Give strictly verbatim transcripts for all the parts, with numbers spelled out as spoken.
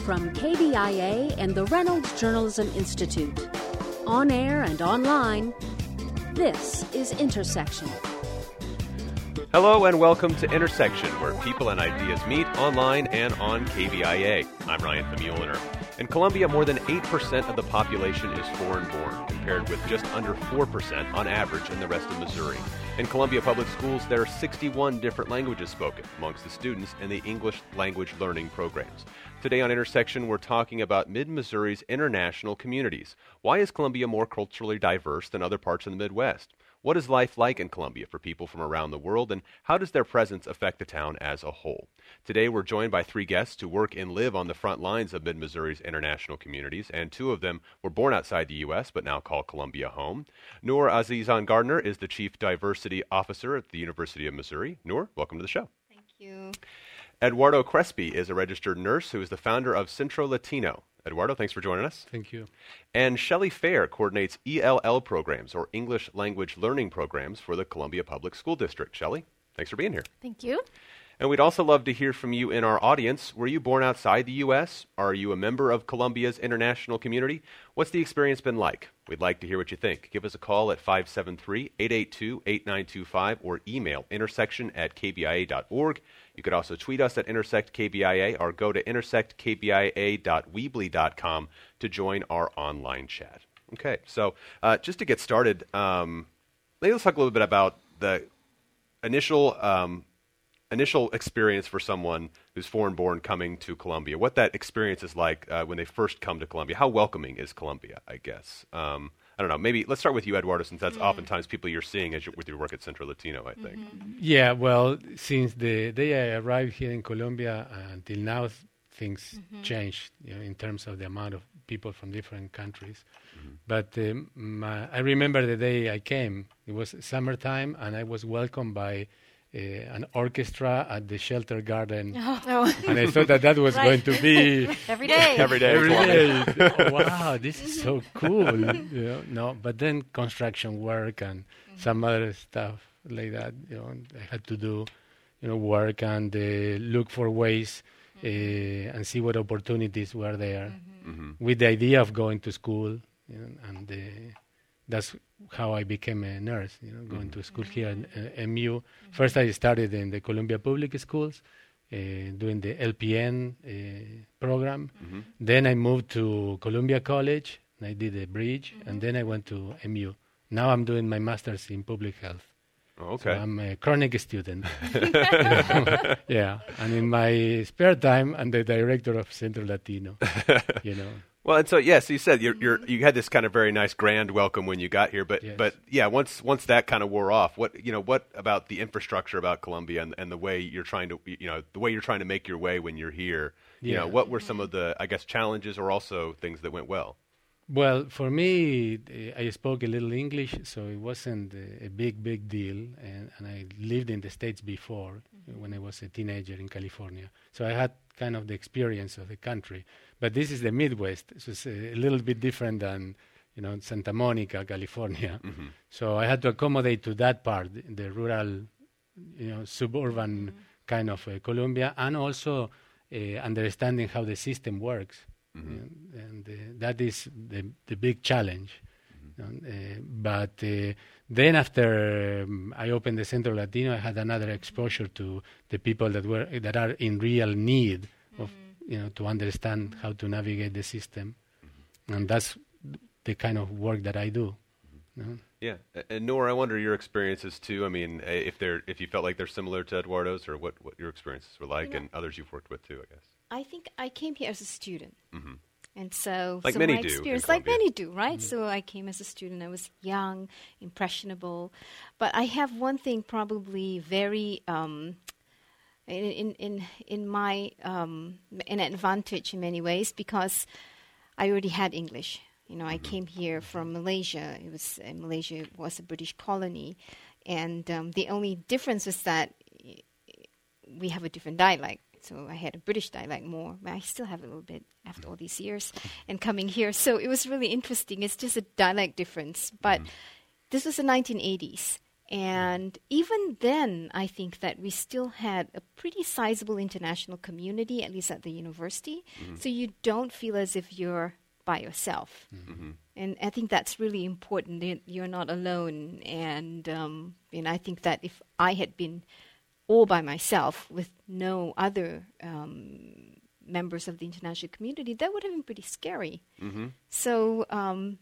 From K B I A and the Reynolds Journalism Institute. On air and online, this is Intersection. Hello and welcome to Intersection, where people and ideas meet online and on K B I A. I'm Ryan Famuliner. In Colombia, more than eight percent of the population is foreign-born, compared with just under four percent on average in the rest of Missouri. In Columbia Public Schools, there are sixty-one different languages spoken amongst the students in the English language learning programs. Today on Intersection, we're talking about Mid-Missouri's international communities. Why is Columbia more culturally diverse than other parts of the Midwest? What is life like in Columbia for people from around the world, and how does their presence affect the town as a whole? Today, we're joined by three guests who work and live on the front lines of Mid-Missouri's international communities, and two of them were born outside the U S but now call Columbia home. Noor Azizan Gardner is the Chief Diversity Officer at the University of Missouri. Noor, welcome to the show. Thank you. Eduardo Crespi is a registered nurse who is the founder of Centro Latino. Eduardo, thanks for joining us. Thank you. And Shelley Fair coordinates E L L programs, or English Language Learning Programs, for the Columbia Public School District. Shelley, thanks for being here. Thank you. And we'd also love to hear from you in our audience. Were you born outside the U S? Are you a member of Columbia's international community? What's the experience been like? We'd like to hear what you think. Give us a call at five seven three, eight eight two, eight nine two five or email intersection at k b i a dot org. You could also tweet us at intersect k b i a or go to intersect k b i a dot weebly dot com to join our online chat. Okay, so uh, just to get started, um, let's talk a little bit about the initial um, initial experience for someone who's foreign-born coming to Columbia. What that experience is like uh, when they first come to Columbia. How welcoming is Columbia, I guess? Um, I don't know. Maybe let's start with you, Eduardo, since that's mm. oftentimes people you're seeing as you, with your work at Centro Latino, I think. Mm-hmm. Yeah, well, since the day I arrived here in Colombia uh, until now, th- things mm-hmm. changed, you know, in terms of the amount of people from different countries. Mm-hmm. But um, my, I remember the day I came. It was summertime, and I was welcomed by Uh, an orchestra at the Shelter Garden, oh. and I thought that that was right. going to be every day. Every day. Every day. Oh, wow, this is so cool. You know, no, but then construction work and mm-hmm. some other stuff like that. You know, I had to do, you know, work and uh, look for ways mm-hmm. uh, and see what opportunities were there, mm-hmm. Mm-hmm. with the idea of going to school, you know, and uh, that's how I became a nurse, you know, going mm-hmm. to school here at uh, M U. Mm-hmm. First, I started in the Columbia Public Schools, uh, doing the L P N uh, program. Mm-hmm. Then I moved to Columbia College, and I did a bridge, mm-hmm. and then I went to M U. Now I'm doing my master's in public health. Oh, okay. So I'm a chronic student. Yeah, and in my spare time, I'm the director of Centro Latino, you know. Well, and so yes, you said you're, you're you had this kind of very nice grand welcome when you got here, but yes. but yeah, once once that kind of wore off, what you know, what about the infrastructure about Columbia and, and the way you're trying to you know the way you're trying to make your way when you're here? You yeah. know, what were some of the I guess challenges or also things that went well? Well, for me, I spoke a little English, so it wasn't a, a big big deal, and, and I lived in the States before mm-hmm. when I was a teenager in California, so I had kind of the experience of the country. But this is the Midwest, so it's a, a little bit different than, you know, Santa Monica, California. Mm-hmm. So I had to accommodate to that part, the rural, you know, suburban mm-hmm. kind of uh, Columbia, and also uh, understanding how the system works. Mm-hmm. Uh, and uh, that is the the big challenge. Mm-hmm. Uh, but uh, then after um, I opened the Centro Latino, I had another exposure to the people that were that are in real need mm-hmm. of, you know, to understand mm-hmm. how to navigate the system, mm-hmm. and that's the kind of work that I do. Mm-hmm. You know? Yeah, and Noor, I wonder your experiences too. I mean, if they're if you felt like they're similar to Eduardo's, or what, what your experiences were like, you know, and others you've worked with too, I guess. I think I came here as a student. Mm-hmm. And so, like so many my do experience, like many do, right? Mm-hmm. So I came as a student. I was young, impressionable. But I have one thing probably very um, in, in in in my um, an advantage in many ways, because I already had English. You know, mm-hmm. I came here from Malaysia. It was uh, Malaysia was a British colony, and um, the only difference was that we have a different dialect. So I had a British dialect more, but I still have a little bit after all these years and coming here. So it was really interesting. It's just a dialect difference. But mm. this was the nineteen eighties. And even then, I think that we still had a pretty sizable international community, at least at the university. Mm-hmm. So you don't feel as if you're by yourself. Mm-hmm. And I think that's really important. You're not alone. And, um, and I think that if I had been all by myself with no other um, members of the international community, that would have been pretty scary. Mm-hmm. So um,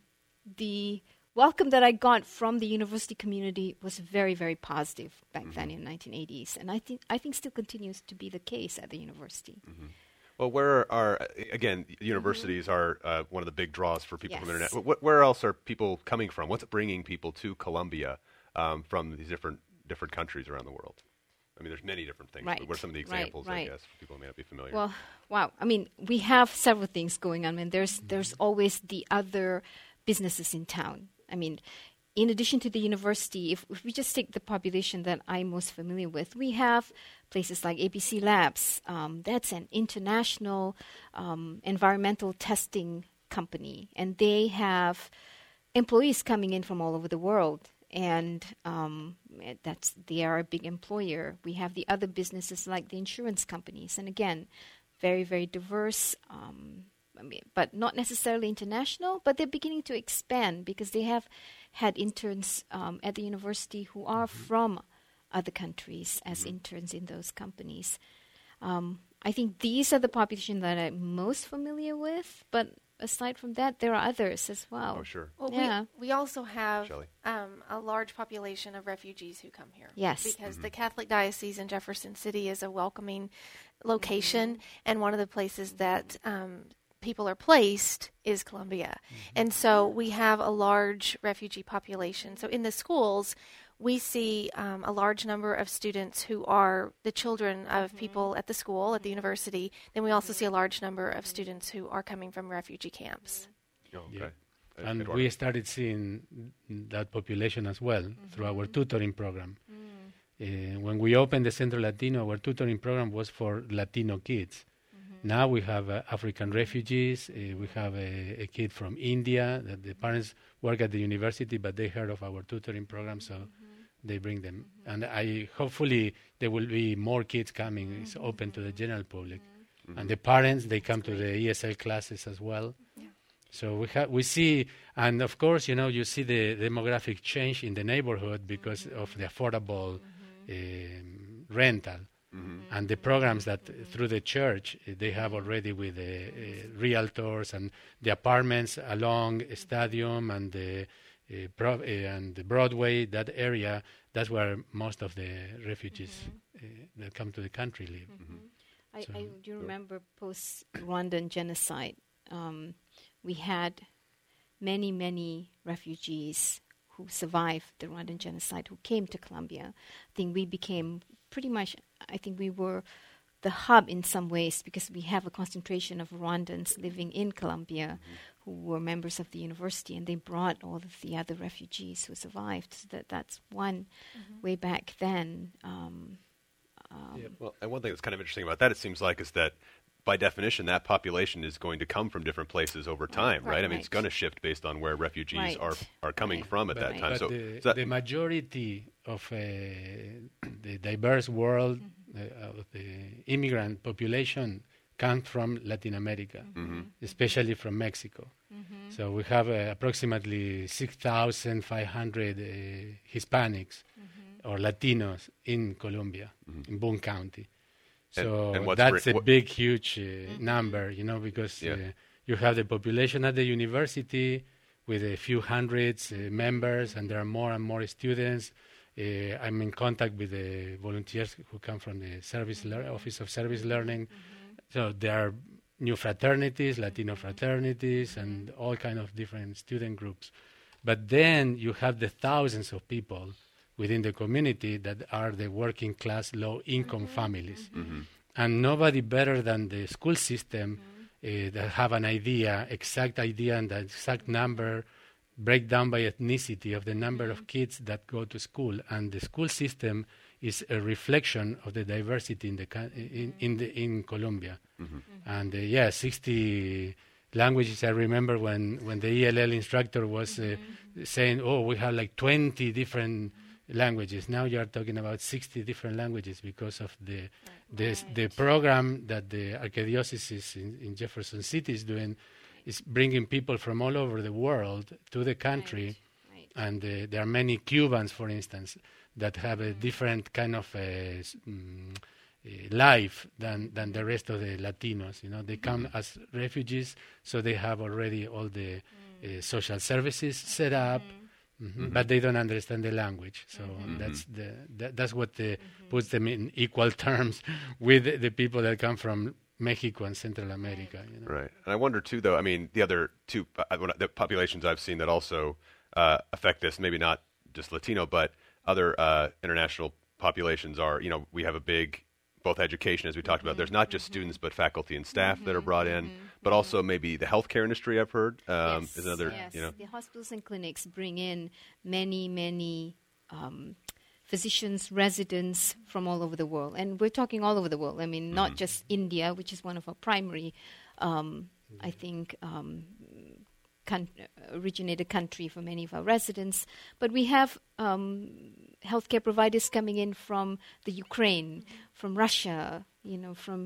the welcome that I got from the university community was very, very positive back mm-hmm. then in the nineteen eighties. And I think I think still continues to be the case at the university. Mm-hmm. Well, where are, again, universities mm-hmm. are uh, one of the big draws for people yes. from the internet. Wh- where else are people coming from? What's bringing people to Columbia um, from these different different countries around the world? I mean, there's many different things. Right. But what are some of the examples, right, right. I guess, for people who may not be familiar? Well, wow. I mean, we have several things going on. I mean, there's mm-hmm. there's always the other businesses in town. I mean, in addition to the university, if, if we just take the population that I'm most familiar with, we have places like A B C Labs. Um, that's an international um, environmental testing company, and they have employees coming in from all over the world. And um, that's they are a big employer. We have the other businesses like the insurance companies, and again, very, very diverse. Um, I mean, but not necessarily international, but they're beginning to expand because they have had interns um, at the university who are mm-hmm. from other countries as mm-hmm. interns in those companies. Um, I think these are the population that I'm most familiar with, but aside from that, there are others as well. Oh, sure. Well, yeah. we, we also have um, a large population of refugees who come here. Yes. Because mm-hmm. the Catholic Diocese in Jefferson City is a welcoming location, mm-hmm. and one of the places that um, people are placed is Columbia. Mm-hmm. And so we have a large refugee population. So in the schools, we see um, a large number of students who are the children of mm-hmm. people at the school, at the university. Then we also see a large number of students who are coming from refugee camps. Oh, okay. Yeah. And Eduardo. We started seeing that population as well mm-hmm. through our tutoring program. Mm. Uh, when we opened the Centro Latino, our tutoring program was for Latino kids. Mm-hmm. Now we have uh, African refugees. Uh, we have a, a kid from India that the parents work at the university, but they heard of our tutoring program, so mm-hmm. they bring them. Mm-hmm. And I hopefully there will be more kids coming. Mm-hmm. It's open to the general public. Mm-hmm. And the parents, they come to the E S L classes as well. Yeah. So we have we see, and of course, you know, you see the demographic change in the neighborhood because mm-hmm. of the affordable mm-hmm. um, rental. Mm-hmm. And the programs that uh, through the church uh, they have already with the uh, realtors and the apartments along a stadium and the uh, pro- uh, and the Broadway, that area, that's where most of the refugees mm-hmm. uh, that come to the country live. Mm-hmm. I, so I do remember post-Rwandan genocide, um, we had many, many refugees who survived the Rwandan genocide who came to Columbia. I think we became pretty much, I think we were the hub in some ways because we have a concentration of Rwandans living in Columbia mm-hmm. who were members of the university, and they brought all of the other refugees who survived. So that, that's one mm-hmm. way back then. Um, um, yeah, well, and one thing that's kind of interesting about that, it seems like, is that by definition, that population is going to come from different places over time, right? right? I mean, right. it's going to shift based on where refugees right. are are coming right. from at but that time. But so the, that the majority of uh, the diverse world, mm-hmm. uh, of the immigrant population, come from Latin America, mm-hmm. especially from Mexico. Mm-hmm. So we have uh, approximately six thousand five hundred uh, Hispanics mm-hmm. or Latinos in Colombia, mm-hmm. in Boone County. So and, and that's re- a big, huge uh, mm-hmm. number, you know, because yeah. uh, you have the population at the university with a few hundreds uh, members, and there are more and more students. Uh, I'm in contact with the volunteers who come from the service lear- Office of Service Learning. Mm-hmm. So there are new fraternities, Latino fraternities, and all kind of different student groups. But then you have the thousands of people within the community that are the working class, low-income mm-hmm. families. Mm-hmm. And nobody better than the school system mm-hmm. uh, that have an idea, exact idea and the exact number, breakdown by ethnicity of the number mm-hmm. of kids that go to school. And the school system is a reflection of the diversity in the in, in, in, the, in Colombia. Mm-hmm. And uh, yeah, sixty languages. I remember when, when the E L L instructor was uh, mm-hmm. saying, oh, we have like twenty different languages. Now you are talking about sixty different languages because of the the, Right. the program that the Archdiocese in, in Jefferson City is doing is bringing people from all over the world to the country. Right. And uh, there are many Cubans, for instance, that have a different kind of uh, s- mm, uh, life than, than the rest of the Latinos. You know, they come as refugees, so they have already all the uh, social services set up, mhm, but they don't understand the language. So that's the that, that's what the, puts them in equal terms with the, the people that come from Mexico and Central America. You know? Right. And I wonder, too, though, I mean, the other two uh, when I- the populations I've seen that also uh, affect this, maybe not just Latino, but other uh, international populations are, you know, we have a big, both education, as we talked about. There's not just students, but faculty and staff that are brought in, but also maybe the healthcare industry, I've heard, um, Yes, is another, yes. you know. The hospitals and clinics bring in many, many um, physicians, residents from all over the world. And we're talking all over the world. I mean, not just India, which is one of our primary, um, I think, um, con- originated country for many of our residents. But we have um, healthcare providers coming in from the Ukraine, from Russia, you know, from...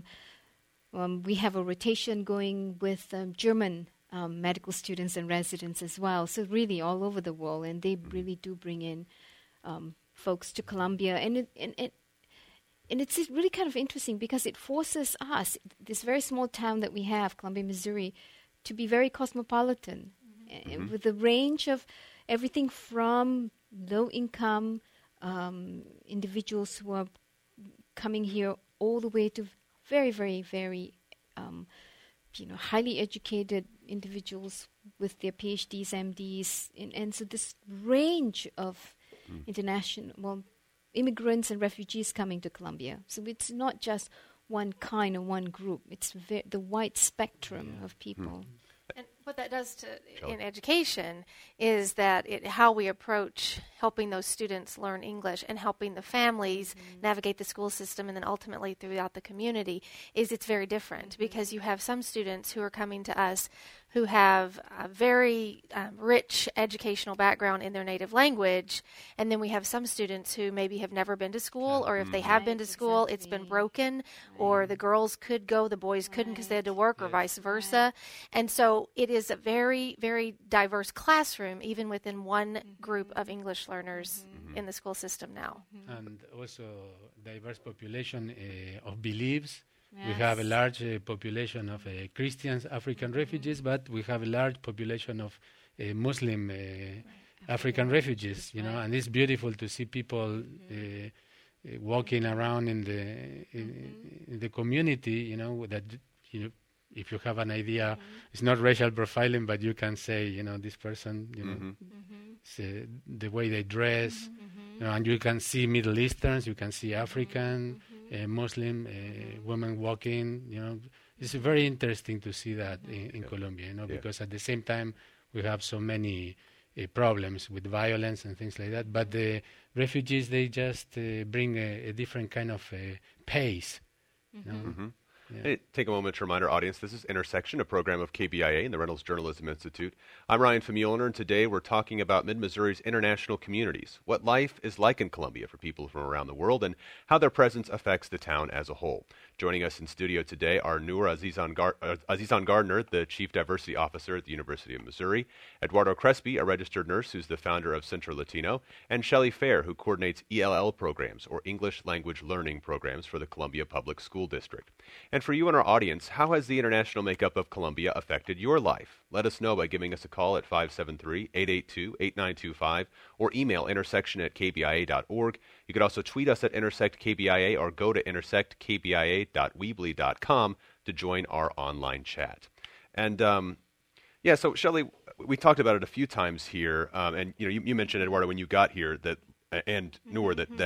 Um, we have a rotation going with um, German um, medical students and residents as well. So really all over the world, and they really do bring in um, folks to Colombia. And it, and, it, and it's really kind of interesting because it forces us, this very small town that we have, Columbia, Missouri, to be very cosmopolitan, mm-hmm. with a range of everything from low-income um, individuals who are coming here all the way to very, very, very, um, you know, highly educated individuals with their PhDs, M Ds, and, and so this range of mm. international, well, immigrants and refugees coming to Colombia. So it's not just one kind or one group. It's ve- the wide spectrum yeah. of people. Mm. And what that does to in education is that it, how we approach helping those students learn English and helping the families mm-hmm. navigate the school system and then ultimately throughout the community is it's very different mm-hmm. because you have some students who are coming to us who have a very um, rich educational background in their native language, and then we have some students who maybe have never been to school, or if they have right, been to school, exactly. it's been broken, right. or the girls could go, the boys couldn't because they had to work, or vice versa. Right. And so it is a very, very diverse classroom, even within one mm-hmm. group of English learners mm-hmm. in the school system now. Mm-hmm. And also diverse population uh, of beliefs. Yes. We have a large uh, population of uh, Christians, African mm-hmm. refugees, but we have a large population of uh, Muslim uh, right. African refugees, you right. know, and it's beautiful to see people mm-hmm. uh, uh, walking around in the in, mm-hmm. in the community, you know, that, you know, if you have an idea, mm-hmm. it's not racial profiling, but you can say, you know, this person, you mm-hmm. know, uh, the way they dress, mm-hmm. you know, and you can see Middle Easterns, you can see African, mm-hmm. uh, Muslim uh, women walking, you know. It's very interesting to see that mm-hmm. in, in yeah. Colombia, you know, yeah. because at the same time we have so many uh, problems with violence and things like that, but the refugees, they just uh, bring a, a different kind of uh, pace, mm-hmm. you know. Mm-hmm. Yeah. Hey, take a moment to remind our audience this is Intersection, a program of K B I A and the Reynolds Journalism Institute. I'm Ryan Famulner, and today we're talking about Mid-Missouri's international communities, what life is like in Columbia for people from around the world, and how their presence affects the town as a whole. Joining us in studio today are Noor Azizan, Gar- uh, Azizan Gardner, the Chief Diversity Officer at the University of Missouri, Eduardo Crespi, a registered nurse who's the founder of Centro Latino, and Shelley Fair, who coordinates E L L programs, or English Language Learning programs, for the Columbia Public School District. And for you and our audience, how has the international makeup of Columbia affected your life? Let us know by giving us a call at five seven three, eight eight two, eight nine two five or email intersection at k b i a dot org. You could also tweet us at intersect k b i a or go to intersect k b i a dot weebly dot com to join our online chat. And um, yeah, so Shelley, we talked about it a few times here, um, and you know, you, you mentioned, Eduardo, when you got here that, and Noor, that that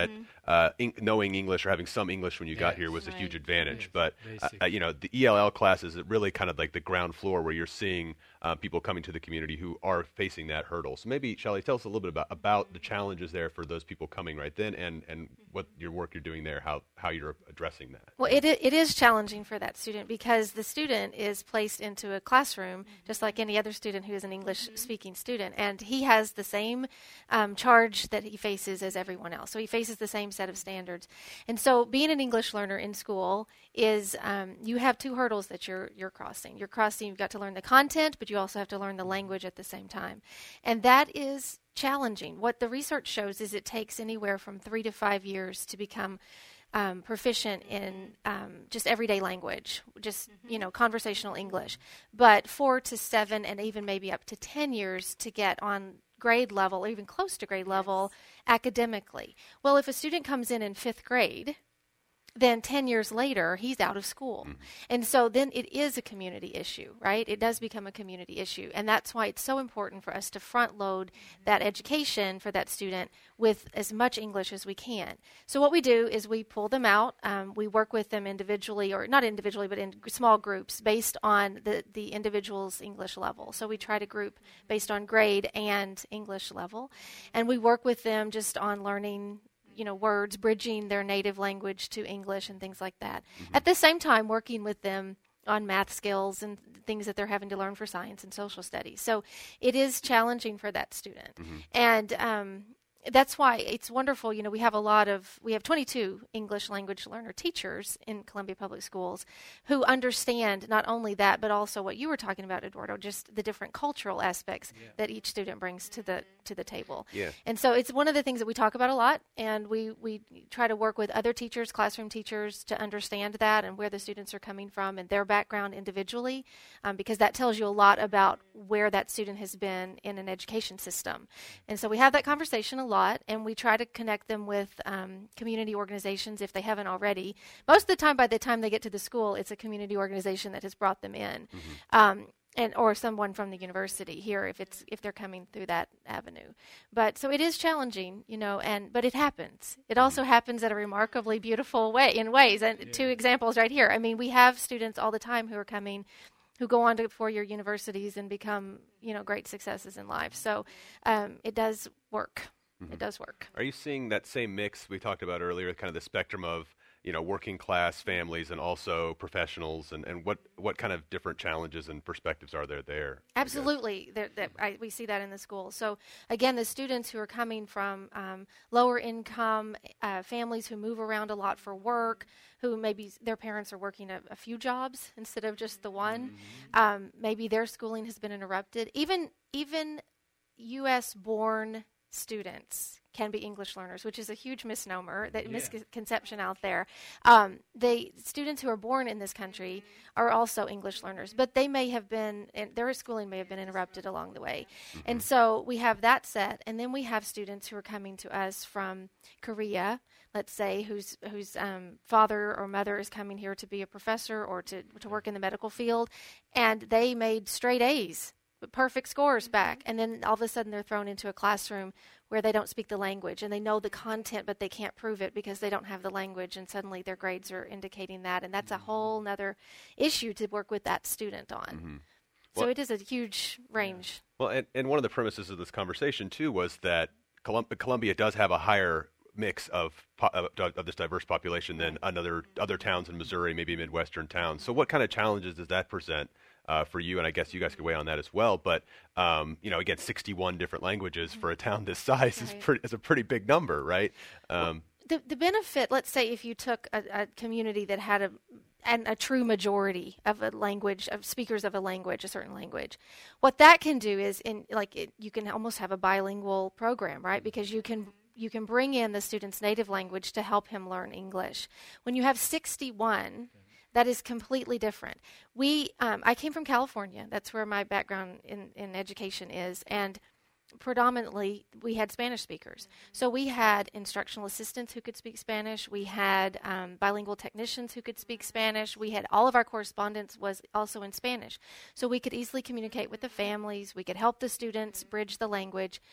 uh, in, knowing English or having some English when you got Yes. here was a Right. huge advantage. Yes, But basic. uh, you know, the E L L class is really kind of like the ground floor where you're seeing uh, people coming to the community who are facing that hurdle. So maybe, Shelley, tell us a little bit about, about the challenges there for those people coming right then, and, and what your work you're doing there, how, how you're addressing that. Well, it, i- it is challenging for that student because the student is placed into a classroom just like any other student who is an English-speaking student, and he has the same um, charge that he faces as everyone else. So he faces the same set of standards. And so being an English learner in school is um, you have two hurdles that you're you're crossing. You're crossing, you've got to learn the content, but you also have to learn the language at the same time. And that is challenging. What the research shows is it takes anywhere from three to five years to become um, proficient in um, just everyday language, just, you know, conversational English. But four to seven and even maybe up to ten years to get on grade level, or even close to grade level academically. Well, if a student comes in in fifth grade, then ten years later, he's out of school. Mm-hmm. And so then it is a community issue, right? It does become a community issue. And that's why it's so important for us to front load that education for that student with as much English as we can. So what we do is we pull them out. Um, we work with them individually, or not individually, but in small groups based on the, the individual's English level. So we try to group based on grade and English level. And we work with them just on learning, you know, words, bridging their native language to English and things like that. Mm-hmm. At the same time, working with them on math skills and things that they're having to learn for science and social studies. So it is challenging for that student. Mm-hmm. And um, that's why it's wonderful. You know, we have a lot of, we have twenty-two English language learner teachers in Columbia Public Schools who understand not only that, but also what you were talking about, Eduardo, just the different cultural aspects yeah. that each student brings to the to the table. Yeah. And so it's one of the things that we talk about a lot, and we, we try to work with other teachers, classroom teachers, to understand that and where the students are coming from and their background individually, um, because that tells you a lot about where that student has been in an education system. And so we have that conversation a lot, and we try to connect them with um, community organizations if they haven't already. Most of the time, by the time they get to the school, it's a community organization that has brought them in. Mm-hmm. Um, and or someone from the university here if it's if they're coming through that avenue. But so it is challenging, you know, and but it happens. It also happens at a remarkably beautiful way in ways. And yeah. two examples right here. I mean, we have students all the time who are coming who go on to four-year universities and become, you know, great successes in life. So um, it does work. Mm-hmm. It does work. Are you seeing that same mix we talked about earlier, kind of the spectrum of, you know, working class families and also professionals, and, and what, what kind of different challenges and perspectives are there there? Absolutely. There, there, I, we see that in the school. So, again, the students who are coming from um, lower income uh, families who move around a lot for work, who maybe their parents are working a, a few jobs instead of just the one, mm-hmm. um, maybe their schooling has been interrupted. Even, even U S born students can be English learners, which is a huge misnomer, that yeah. misconception out there. Um, they students who are born in this country are also English learners, but they may have been, their schooling may have been interrupted along the way. Mm-hmm. And so we have that set, and then we have students who are coming to us from Korea, let's say, whose whose um, father or mother is coming here to be a professor or to, to work in the medical field, and they made straight A's, perfect scores back, and then all of a sudden they're thrown into a classroom where they don't speak the language, and they know the content, but they can't prove it because they don't have the language, and suddenly their grades are indicating that, and that's a whole other issue to work with that student on. Mm-hmm. So well, it is a huge range. Well, and, and one of the premises of this conversation, too, was that Colum- Columbia does have a higher mix of, po- of of this diverse population than another other towns in Missouri, maybe Midwestern towns. So what kind of challenges does that present Uh, for you? And I guess you guys could weigh on that as well. But, um, you know, again, sixty-one different languages for a town this size right. is, pretty, is a pretty big number, right? Um, well, the, the benefit, let's say if you took a, a community that had a, and a true majority of a language, of speakers of a language, a certain language, what that can do is, in like it, you can almost have a bilingual program, right? Because you can you can bring in the student's native language to help him learn English. When you have sixty-one, that is completely different. We, um, I came from California. That's where my background in, in education is, and predominantly we had Spanish speakers. So we had instructional assistants who could speak Spanish. We had um, bilingual technicians who could speak Spanish. We had all of our correspondence was also in Spanish. So we could easily communicate with the families. We could help the students bridge the language.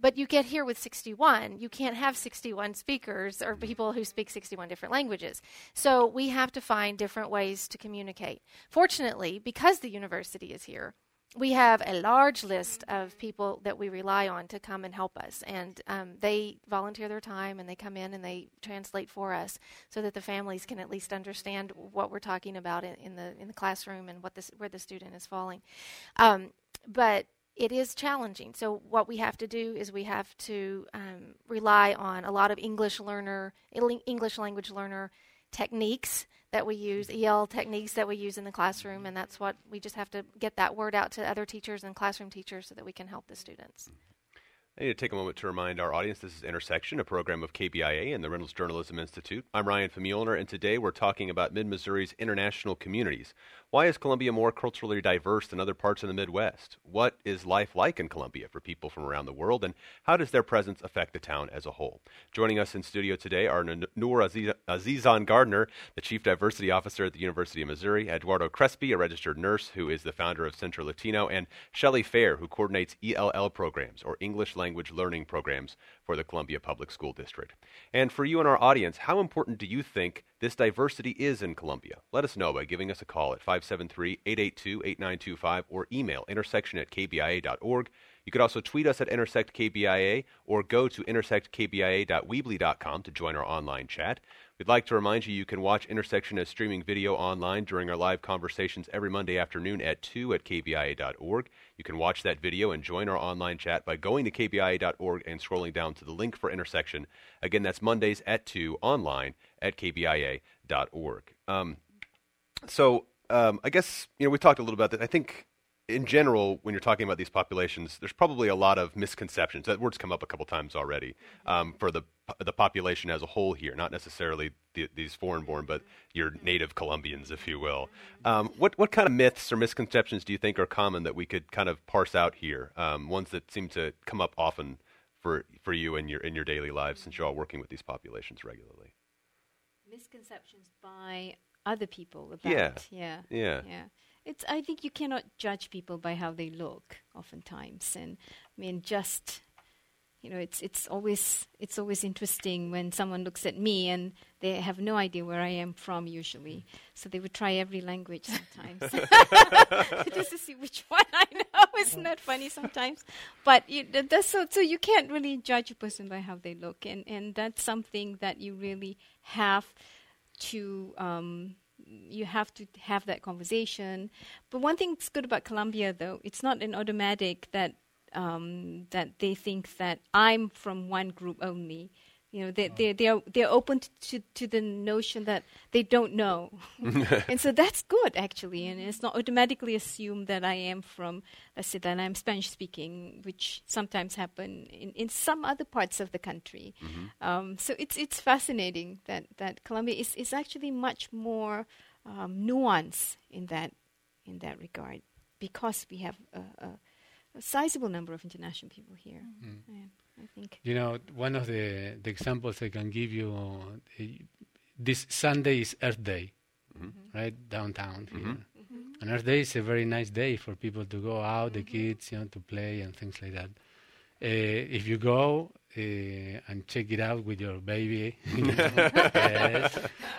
But you get here with sixty-one, you can't have sixty-one speakers or people who speak sixty-one different languages. So we have to find different ways to communicate. Fortunately, because the university is here, we have a large list of people that we rely on to come and help us. And um, they volunteer their time and they come in and they translate for us so that the families can at least understand what we're talking about in, in the in the classroom and what this, where the student is falling. Um, but it is challenging. So what we have to do is we have to um, rely on a lot of English learner, English language learner techniques that we use, E L techniques that we use in the classroom, and that's what we just have to get that word out to other teachers and classroom teachers so that we can help the students. I need to take a moment to remind our audience this is Intersection, a program of K B I A and the Reynolds Journalism Institute. I'm Ryan Famulner, and today we're talking about Mid-Missouri's international communities. Why is Columbia more culturally diverse than other parts of the Midwest? What is life like in Columbia for people from around the world, and how does their presence affect the town as a whole? Joining us in studio today are Noor Aziz- Azizan Gardner, the Chief Diversity Officer at the University of Missouri, Eduardo Crespi, a registered nurse who is the founder of Centro Latino, and Shelley Fair, who coordinates E L L programs, or English Language Learning Programs, for the Columbia Public School District. And for you and our audience, how important do you think this diversity is in Columbia? Let us know by giving us a call at five seven three, eight eight two, eight nine two five or email intersection at k b i a dot org. You could also tweet us at intersect k b i a or go to intersect k b i a dot weebly dot com to join our online chat. We'd like to remind you you can watch Intersection as streaming video online during our live conversations every Monday afternoon at two at k b i a dot org. You can watch that video and join our online chat by going to k b i a dot org and scrolling down to the link for Intersection. Again, that's Mondays at two online at k b i a dot org. Um, so um, I guess, you know, we talked a little about that. I think in general, when you're talking about these populations, there's probably a lot of misconceptions. That word's come up a couple times already um, for the the population as a whole here, not necessarily the, these foreign-born, but your native Colombians, if you will. Um, what what kind of myths or misconceptions do you think are common that we could kind of parse out here? Um, ones that seem to come up often for for you in your in your daily lives, since you're all working with these populations regularly. Misconceptions by other people about yeah. yeah yeah yeah it's I think you cannot judge people by how they look oftentimes, and I mean just you know it's it's always it's always interesting when someone looks at me and they have no idea where I am from usually, so they would try every language sometimes just to see which one I know. Isn't that funny sometimes? But you, that's so so you can't really judge a person by how they look, and and that's something that you really have to um, you have to have that conversation. But one thing that's good about Columbia, though, it's not an automatic that um, that they think that I'm from one group only. You know, they oh. they they're they're open to to the notion that they don't know, and so that's good actually. And it's not automatically assumed that I am from, let's say, that I'm Spanish speaking, which sometimes happen in, in some other parts of the country. Mm-hmm. Um, so it's it's fascinating that, that Columbia is, is actually much more um, nuanced in that in that regard, because we have a, a, a sizable number of international people here. Mm. Yeah. I think. You know, one of the, the examples I can give you, uh, this Sunday is Earth Day, mm-hmm. right, downtown here. Mm-hmm. And Earth Day is a very nice day for people to go out, mm-hmm. the kids, you know, to play and things like that. Uh, if you go uh, and check it out with your baby, you know, yes,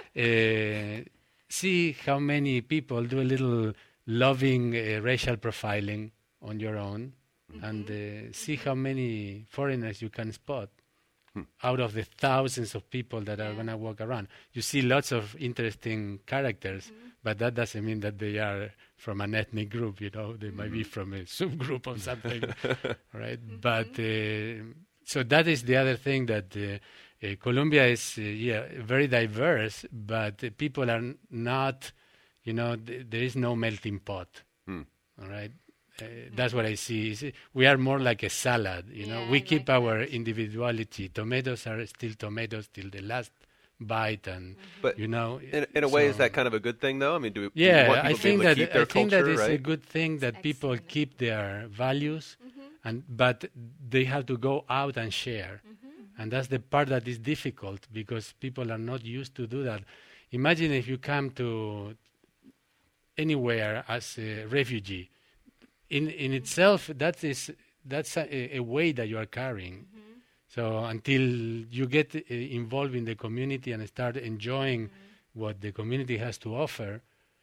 uh, see how many people do a little loving uh, racial profiling on your own. Mm-hmm. And uh, see how many foreigners you can spot hmm. out of the thousands of people that yeah. are going to walk around. You see lots of interesting characters, mm-hmm. but that doesn't mean that they are from an ethnic group, you know. They mm-hmm. might be from a subgroup or something, right? Mm-hmm. But uh, so that is the other thing, that uh, uh, Colombia is, uh, yeah, very diverse, but uh, people are n- not, you know, th- there is no melting pot, hmm. all right? Uh, that's what I see. We are more like a salad, you know. Yeah, we I keep like our that. individuality. Tomatoes are still tomatoes till the last bite, and but you know. In, in a way, so is that kind of a good thing, though? I mean, do we, yeah, do we want people I to think be able that to keep their I think culture, that is right? a good thing that That's people excellent. keep their values, Mm-hmm. and but they have to go out and share, Mm-hmm. and that's the part that is difficult because people are not used to do that. Imagine if you come to anywhere as a refugee. In in itself, that is that's a, a way that you are carrying. Mm-hmm. So until you get uh, involved in the community and start enjoying mm-hmm. what the community has to offer,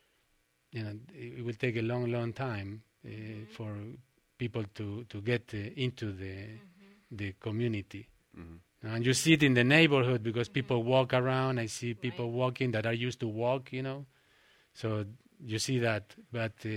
you know, it, it will take a long, long time uh, mm-hmm. for people to to get uh, into the mm-hmm. the community. Mm-hmm. And you see it in the neighborhood because mm-hmm. people walk around. I see people right. walking that are used to walk, you know. So you see that, but uh,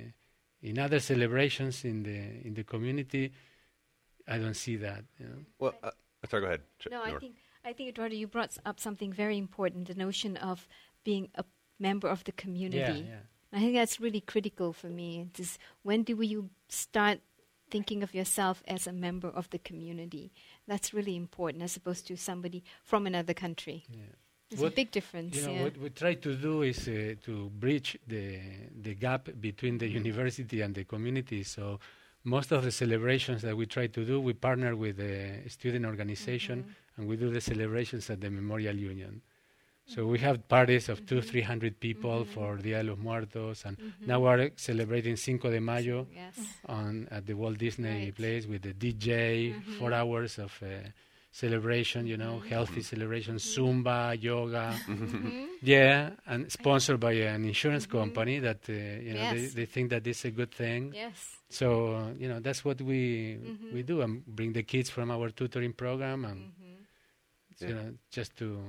in other celebrations in the in the community, I don't see that. You know? Well, uh, sorry, go ahead. Ch- no, I think I think Eduardo, you brought up something very important: the notion of being a member of the community. Yeah, yeah. I think that's really critical for me. Just when do you start thinking of yourself as a member of the community? That's really important, as opposed to somebody from another country. Yeah. There's what, a big difference. You know, yeah. what we try to do is uh, to bridge the the gap between the university and the community. So most of the celebrations that we try to do, we partner with a student organization, mm-hmm. and we do the celebrations at the Memorial Union. So we have parties of mm-hmm. two, three hundred people mm-hmm. for Dia de los Muertos, and mm-hmm. now we're celebrating Cinco de Mayo yes. on at the Walt Disney right. place with the D J, mm-hmm. four hours of uh, celebration, you know, mm-hmm. healthy celebration, Zumba, yoga, mm-hmm. yeah, and sponsored by an insurance mm-hmm. company that uh, you know yes. they, they think that this is a good thing. Yes. So uh, you know that's what we mm-hmm. we do, and bring the kids from our tutoring program, and mm-hmm. you yeah. know just to.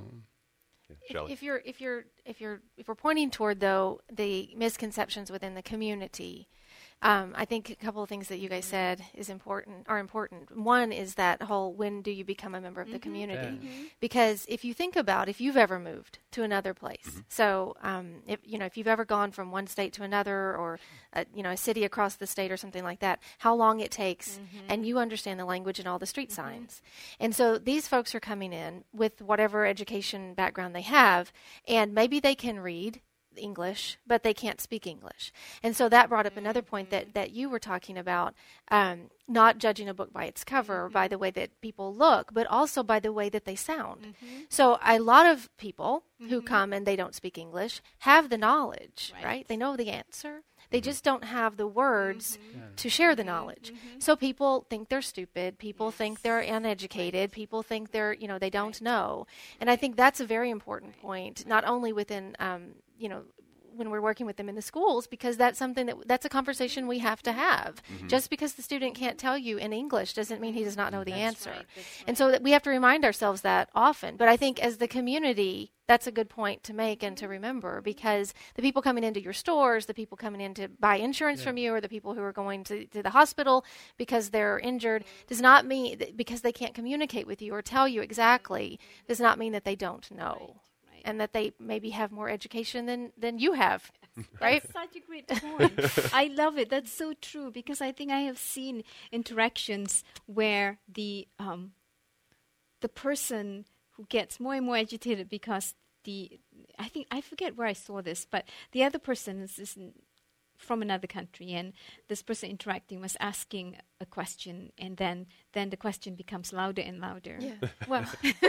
If, if you're if you're if you're if we're pointing toward though the misconceptions within the community, um, I think a couple of things that you guys said is important are important. One is that whole when do you become a member of mm-hmm. the community? Yeah. Mm-hmm. Because if you think about if you've ever moved to another place, mm-hmm. so um, if you know if you've ever gone from one state to another, or a, you know a city across the state or something like that, how long it takes, mm-hmm. and you understand the language and all the street mm-hmm. signs, and so these folks are coming in with whatever education background they have, and maybe they can read English, but they can't speak English. And so that brought up another point that, that you were talking about, um, not judging a book by its cover, mm-hmm. by the way that people look, but also by the way that they sound. Mm-hmm. So a lot of people mm-hmm. who come and they don't speak English have the knowledge, right? right? They know the answer. They just don't have the words mm-hmm. to share the knowledge. Mm-hmm. So people think they're stupid. People yes. think they're uneducated. Right. People think they're, you know, they don't right. know. And I think that's a very important right. point, not only within, um, you know, when we're working with them in the schools, because that's something that that's a conversation we have to have. Mm-hmm. Just because the student can't tell you in English doesn't mean he does not know the that's answer. Right, right. And so that we have to remind ourselves that often. But I think as the community, that's a good point to make and to remember, because the people coming into your stores, the people coming in to buy insurance yeah. from you, or the people who are going to, to the hospital because they're injured, does not mean, that because they can't communicate with you or tell you exactly, does not mean that they don't know. And that they maybe have more education than, than you have, right? That's such a great point. I love it. That's so true, because I think I have seen interactions where the um, the person who gets more and more agitated because the I think I forget where I saw this, but the other person is, is from another country, and this person interacting was asking a question, and then then the question becomes louder and louder. Yeah. Well,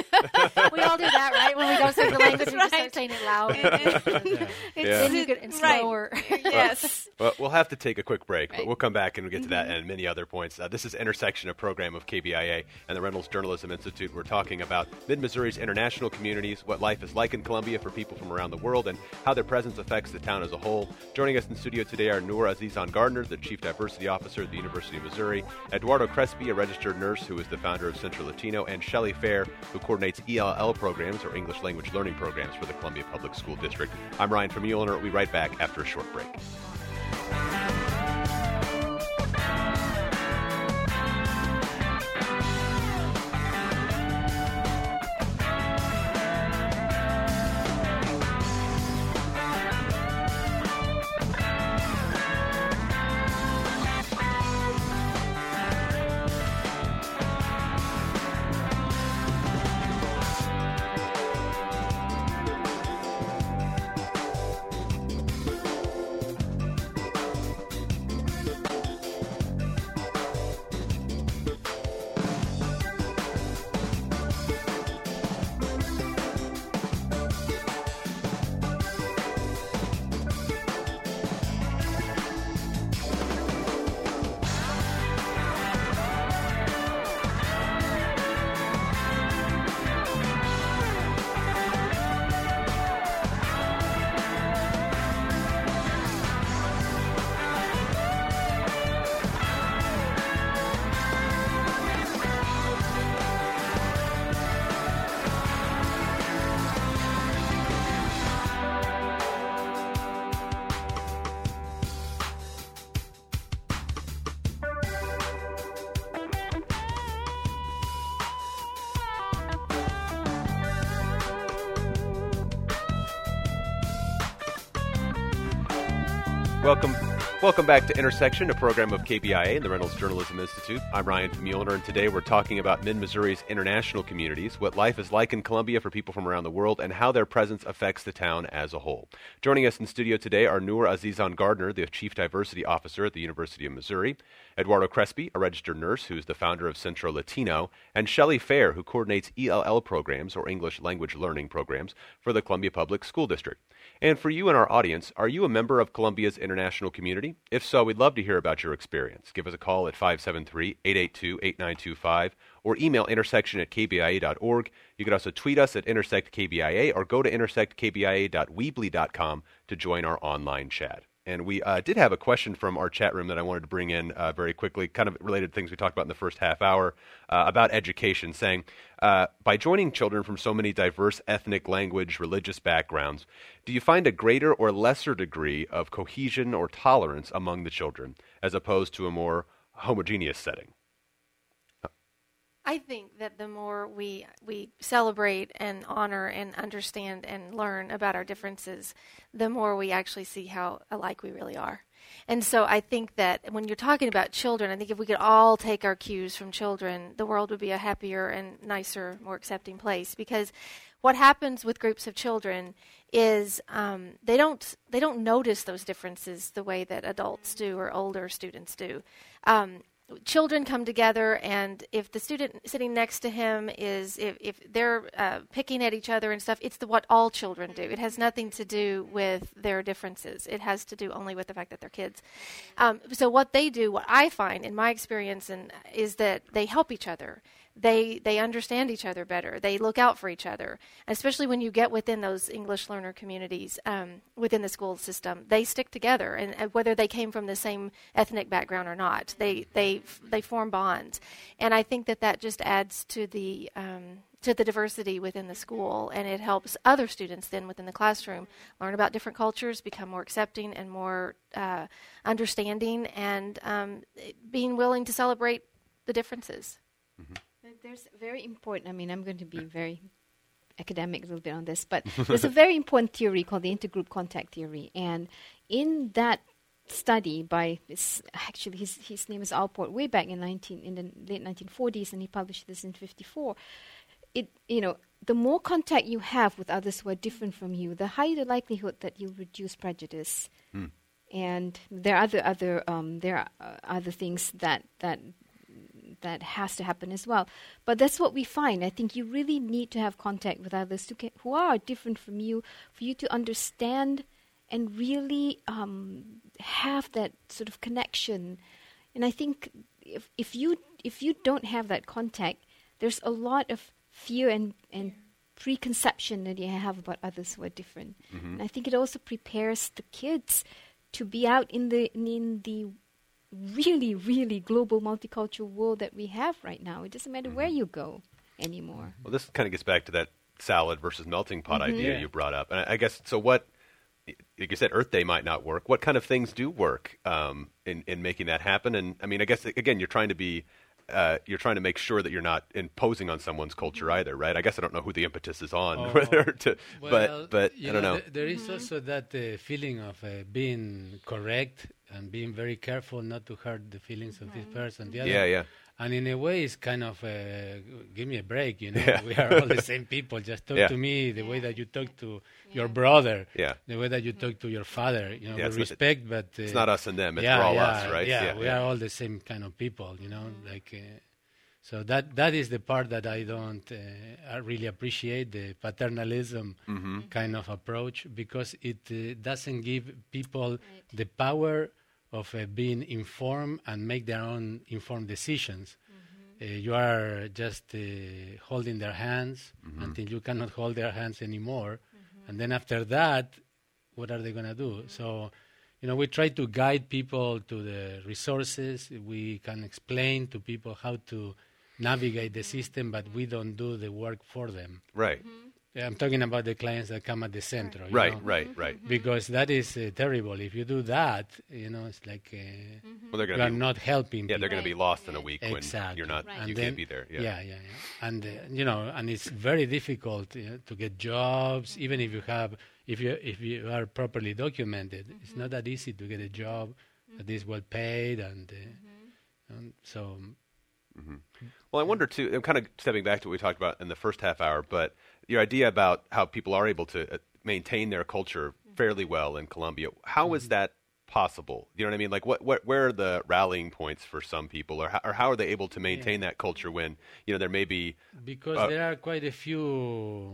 we all do that, right? When we don't speak the language, we right. just start saying it loud. yeah. Then you get and slower. Right. Yes. Well, we'll have to take a quick break, right. but we'll come back and we'll get mm-hmm. to that and many other points. Uh, this is Intersection, a program of K B I A and the Reynolds Journalism Institute. We're talking about Mid-Missouri's international communities, what life is like in Columbia for people from around the world, and how their presence affects the town as a whole. Joining us in studio today are Noor Azizan Gardner, the Chief Diversity Officer at the University of Missouri, Eduardo Crespi, a registered nurse who is the founder of Central Latino, and Shelley Fair, who coordinates E L L programs, or English Language Learning programs, for the Columbia Public School District. I'm Ryan from Muehlner. We'll be right back after a short break. Welcome welcome back to Intersection, a program of K B I A and the Reynolds Journalism Institute. I'm Ryan Muehlner, and today we're talking about Mid-Missouri's international communities, what life is like in Columbia for people from around the world, and how their presence affects the town as a whole. Joining us in studio today are Noor Azizan Gardner, the Chief Diversity Officer at the University of Missouri, Eduardo Crespi, a registered nurse who's the founder of Centro Latino, and Shelley Fair, who coordinates E L L programs, or English Language Learning programs, for the Columbia Public School District. And for you and our audience, are you a member of Columbia's international community? If so, we'd love to hear about your experience. Give us a call at five seven three, eight eight two, eight nine two five or email intersection at k b i a dot org. You can also tweet us at intersect k b i a or go to intersect k b i a dot weebly dot com to join our online chat. And we uh, did have a question from our chat room that I wanted to bring in uh, very quickly, kind of related to things we talked about in the first half hour, uh, about education, saying, uh, by joining children from so many diverse ethnic, language, religious backgrounds, do you find a greater or lesser degree of cohesion or tolerance among the children, as opposed to a more homogeneous setting? I think that the more we we celebrate and honor and understand and learn about our differences, the more we actually see how alike we really are. And so I think that when you're talking about children, I think if we could all take our cues from children, the world would be a happier and nicer, more accepting place. Because what happens with groups of children is um, they don't they don't notice those differences the way that adults do or older students do. Um, Children come together, and if the student sitting next to him is, if, if they're uh, picking at each other and stuff, it's the, what all children do. It has nothing to do with their differences. It has to do only with the fact that they're kids. Um, so what they do, what I find in my experience, and is that they help each other. They they understand each other better. They look out for each other, especially when you get within those English learner communities um, within the school system. They stick together, and, and whether they came from the same ethnic background or not, they they they form bonds. And I think that that just adds to the um, to the diversity within the school, and it helps other students then within the classroom learn about different cultures, become more accepting and more uh, understanding, and um, being willing to celebrate the differences. Mm-hmm. There's very important, I mean, I'm going to be very academic a little bit on this, but there's a very important theory called the intergroup contact theory. And in that study by, this, actually his his name is Alport, way back in nineteen in the late nineteen forties, and he published this in fifty-four. It, you know, the more contact you have with others who are different from you, the higher the likelihood that you'll reduce prejudice. Mm. And there are other, other um, there are uh, other things that that that has to happen as well. But that's what we find. I think you really need to have contact with others who, can, who are different from you, for you to understand and really um, have that sort of connection. And I think if if you if you don't have that contact, there's a lot of fear and, and preconception that you have about others who are different. Mm-hmm. And I think it also prepares the kids to be out in the in the really, really global multicultural world that we have right now. It doesn't matter mm-hmm. where you go anymore. Well, this kind of gets back to that salad versus melting pot mm-hmm. idea yeah. you brought up. And I, I guess, so what, like you said, Earth Day might not work. What kind of things do work um, in, in making that happen? And I mean, I guess, again, you're trying to be, uh, you're trying to make sure that you're not imposing on someone's culture either, right? I guess I don't know who the impetus is on, oh, to, well, but, but I don't know. know. Th- there is mm-hmm. also that uh, feeling of uh, being correct and being very careful not to hurt the feelings of this person. The other, yeah, yeah. And in a way, it's kind of, uh, give me a break, you know. Yeah. We are all the same people. Just talk yeah. to me the way that you talk to yeah. your brother, yeah. the way that you talk to your father. You know, yeah, with respect, but... Uh, it's not us and them, it's yeah, we're all yeah, us, right? Yeah, yeah we yeah. are all the same kind of people, you know. Like, uh, so that that is the part that I don't uh, I really appreciate, the paternalism mm-hmm. kind of approach, because it uh, doesn't give people right. the power of uh, being informed and make their own informed decisions. Mm-hmm. Uh, you are just uh, holding their hands mm-hmm. until you cannot hold their hands anymore. Mm-hmm. And then after that, what are they going to do? Mm-hmm. So, you know, we try to guide people to the resources. We can explain to people how to navigate the system, but we don't do the work for them. Right. Mm-hmm. I'm talking about the clients that come at the center. You right, know? right, right. Because that is uh, terrible. If you do that, you know, it's like uh, mm-hmm. well, they're you gonna are be, not helping. Yeah, people. they're going to be lost in a week exactly. when you're not. Right. You and can't then, be there. Yeah, yeah, yeah. yeah. And uh, you know, and it's very difficult uh, to get jobs, even if you have if you if you are properly documented, mm-hmm. it's not that easy to get a job mm-hmm. that is well paid, and, uh, mm-hmm. and so. Mm-hmm. Well, I wonder too. I'm kind of stepping back to what we talked about in the first half hour, but your idea about how people are able to uh, maintain their culture mm-hmm. fairly well in Colombia. How mm-hmm. is that possible? You know what I mean? Like, what, what, where are the rallying points for some people, or how, or how are they able to maintain yeah. that culture when, you know, there may be... Because uh, there are quite a few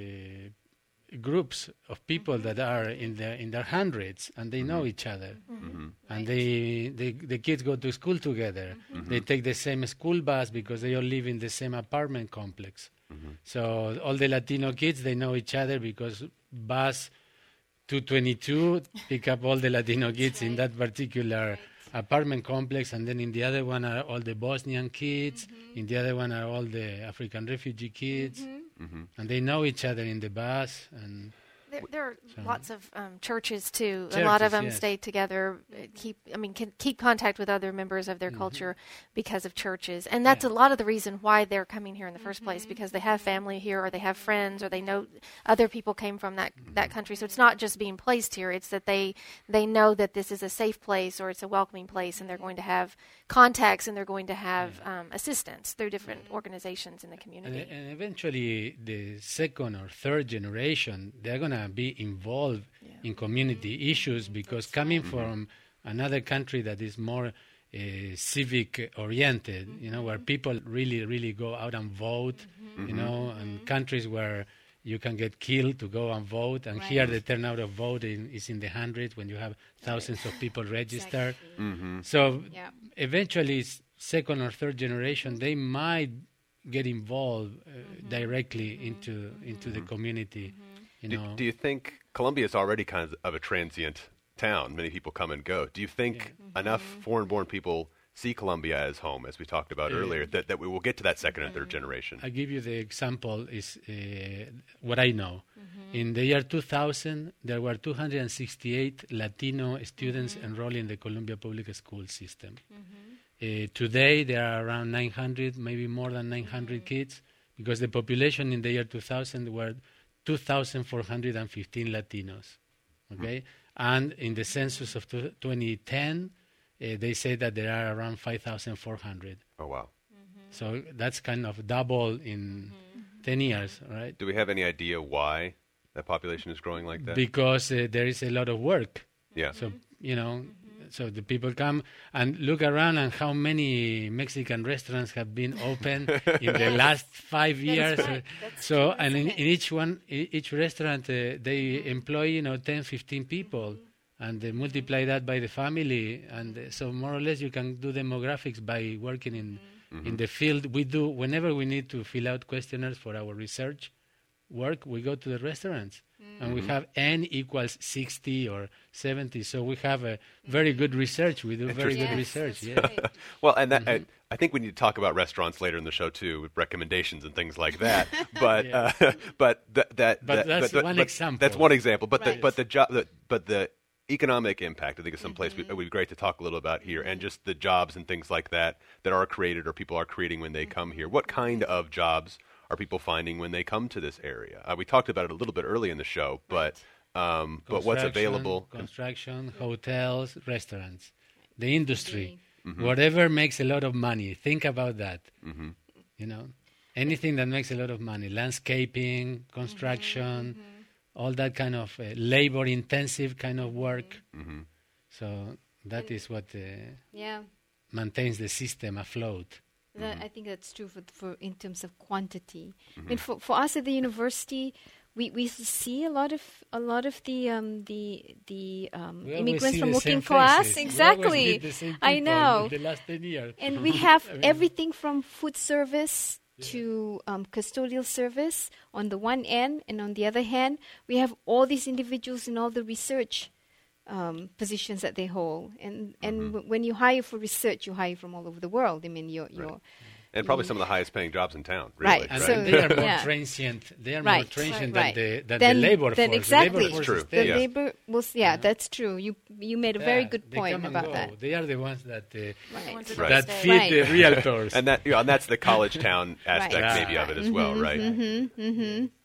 uh, groups of people mm-hmm. that are in their in their hundreds, and they mm-hmm. know each other, mm-hmm. and they, they the kids go to school together. Mm-hmm. They take the same school bus because they all live in the same apartment complex. Mm-hmm. So all the Latino kids, they know each other because bus two twenty-two pick up all the Latino kids right. in that particular right. apartment complex, and then in the other one are all the Bosnian kids, mm-hmm. in the other one are all the African refugee kids, mm-hmm. Mm-hmm. and they know each other in the bus. And There, there are so lots of um, churches too. Churches, a lot of them yes. stay together, uh, keep I mean can keep contact with other members of their mm-hmm. culture because of churches, and that's yeah. a lot of the reason why they're coming here in the mm-hmm. first place, because they have family here, or they have friends, or they know other people came from that mm-hmm. that country. So it's not just being placed here; it's that they they know that this is a safe place, or it's a welcoming place, and they're going to have contacts, and they're going to have yeah. um, assistance through different organizations in the community. And, and eventually, the second or third generation, they're going to be involved yeah. in community issues, because coming mm-hmm. from another country that is more uh, civic oriented, mm-hmm. you know, where people really, really go out and vote, mm-hmm. you know, mm-hmm. and countries where you can get killed to go and vote, and right. here the turnout of voting is in the hundreds when you have thousands of people registered. Exactly. Mm-hmm. So yeah. eventually, second or third generation, they might get involved uh, mm-hmm. directly mm-hmm. into mm-hmm. into the community. Mm-hmm. You do, know. do you think Colombia is already kind of, of a transient town? Many people come and go. Do you think yeah. mm-hmm. enough foreign-born people see Colombia as home, as we talked about uh, earlier, that, that we will get to that second and third generation? I give you the example is uh, what I know. Mm-hmm. In the year two thousand, there were two hundred sixty-eight Latino students mm-hmm. enrolled in the Colombia public school system. Mm-hmm. Uh, today, there are around nine hundred, maybe more than nine hundred mm-hmm. kids, because the population in the year two thousand were two thousand four hundred fifteen Latinos, okay? Mm-hmm. And in the census of twenty ten, uh, they say that there are around five thousand four hundred. Oh, wow. Mm-hmm. So that's kind of double in mm-hmm. ten years, right? Do we have any idea why that population is growing like that? Because uh, there is a lot of work. Yeah. So, you know, so the people come and look around, and how many Mexican restaurants have been opened in the last five years. That's right. That's so, true, and in, it? in each one, I- each restaurant, uh, they employ, you know, ten, fifteen people, and they multiply that by the family. And uh, so more or less you can do demographics by working in, mm-hmm. in the field. We do, whenever we need to fill out questionnaires for our research work, we go to the restaurants. Mm-hmm. And we have N equals sixty or seventy. So we have a very good research. We do very yes, good research. Yeah. Right. Well, and that, Mm-hmm. I, I think we need to talk about restaurants later in the show too, with recommendations and things like that. But Yeah. uh, but th- that But that, that's but, one but example. That's one example. But Right. the but the job the, but the economic impact, I think, is someplace Mm-hmm. we, it would be great to talk a little about here, and just the jobs and things like that that are created or people are creating when they Mm-hmm. come here. What kind of jobs are people finding when they come to this area? Uh, we talked about it a little bit early in the show, but um, but what's Construction, available? Construction, hotels, restaurants, the industry, Mm-hmm. whatever makes a lot of money. Think about that. Mm-hmm. You know, anything that makes a lot of money, landscaping, construction, Mm-hmm. all that kind of uh, labor-intensive kind of work. Mm-hmm. So that is what uh, Yeah. maintains the system afloat. That, Mm-hmm. I think that's true for, for in terms of quantity. I mean, for, for us at the university, we, we see a lot of a lot of the um, the the um, We always immigrants see from the working same class. faces. We always Exactly, meet the same I people know. in the last ten years. And we have I mean- everything from food service to um, custodial service on the one end, and on the other hand, we have all these individuals in all the research um, positions that they hold. And and Mm-hmm. w- when you hire for research, you hire from all over the world. I mean, you're you're And probably Mm. some of the highest paying jobs in town. Really, Right. And So- they are more yeah. transient. They are more Right, transient right. than the than Then- the labor then force. exactly. The labor It's force true. is the there. Yeah. labor was yeah, that's true. You you made a very Yeah, good they point come and about go. that. They are the ones that uh, Right. Ones that Right. that stay. feed Right. the realtors. and that you know, and that's the college town aspect Right. maybe of it as well, right? Mm-hmm, mm-hmm.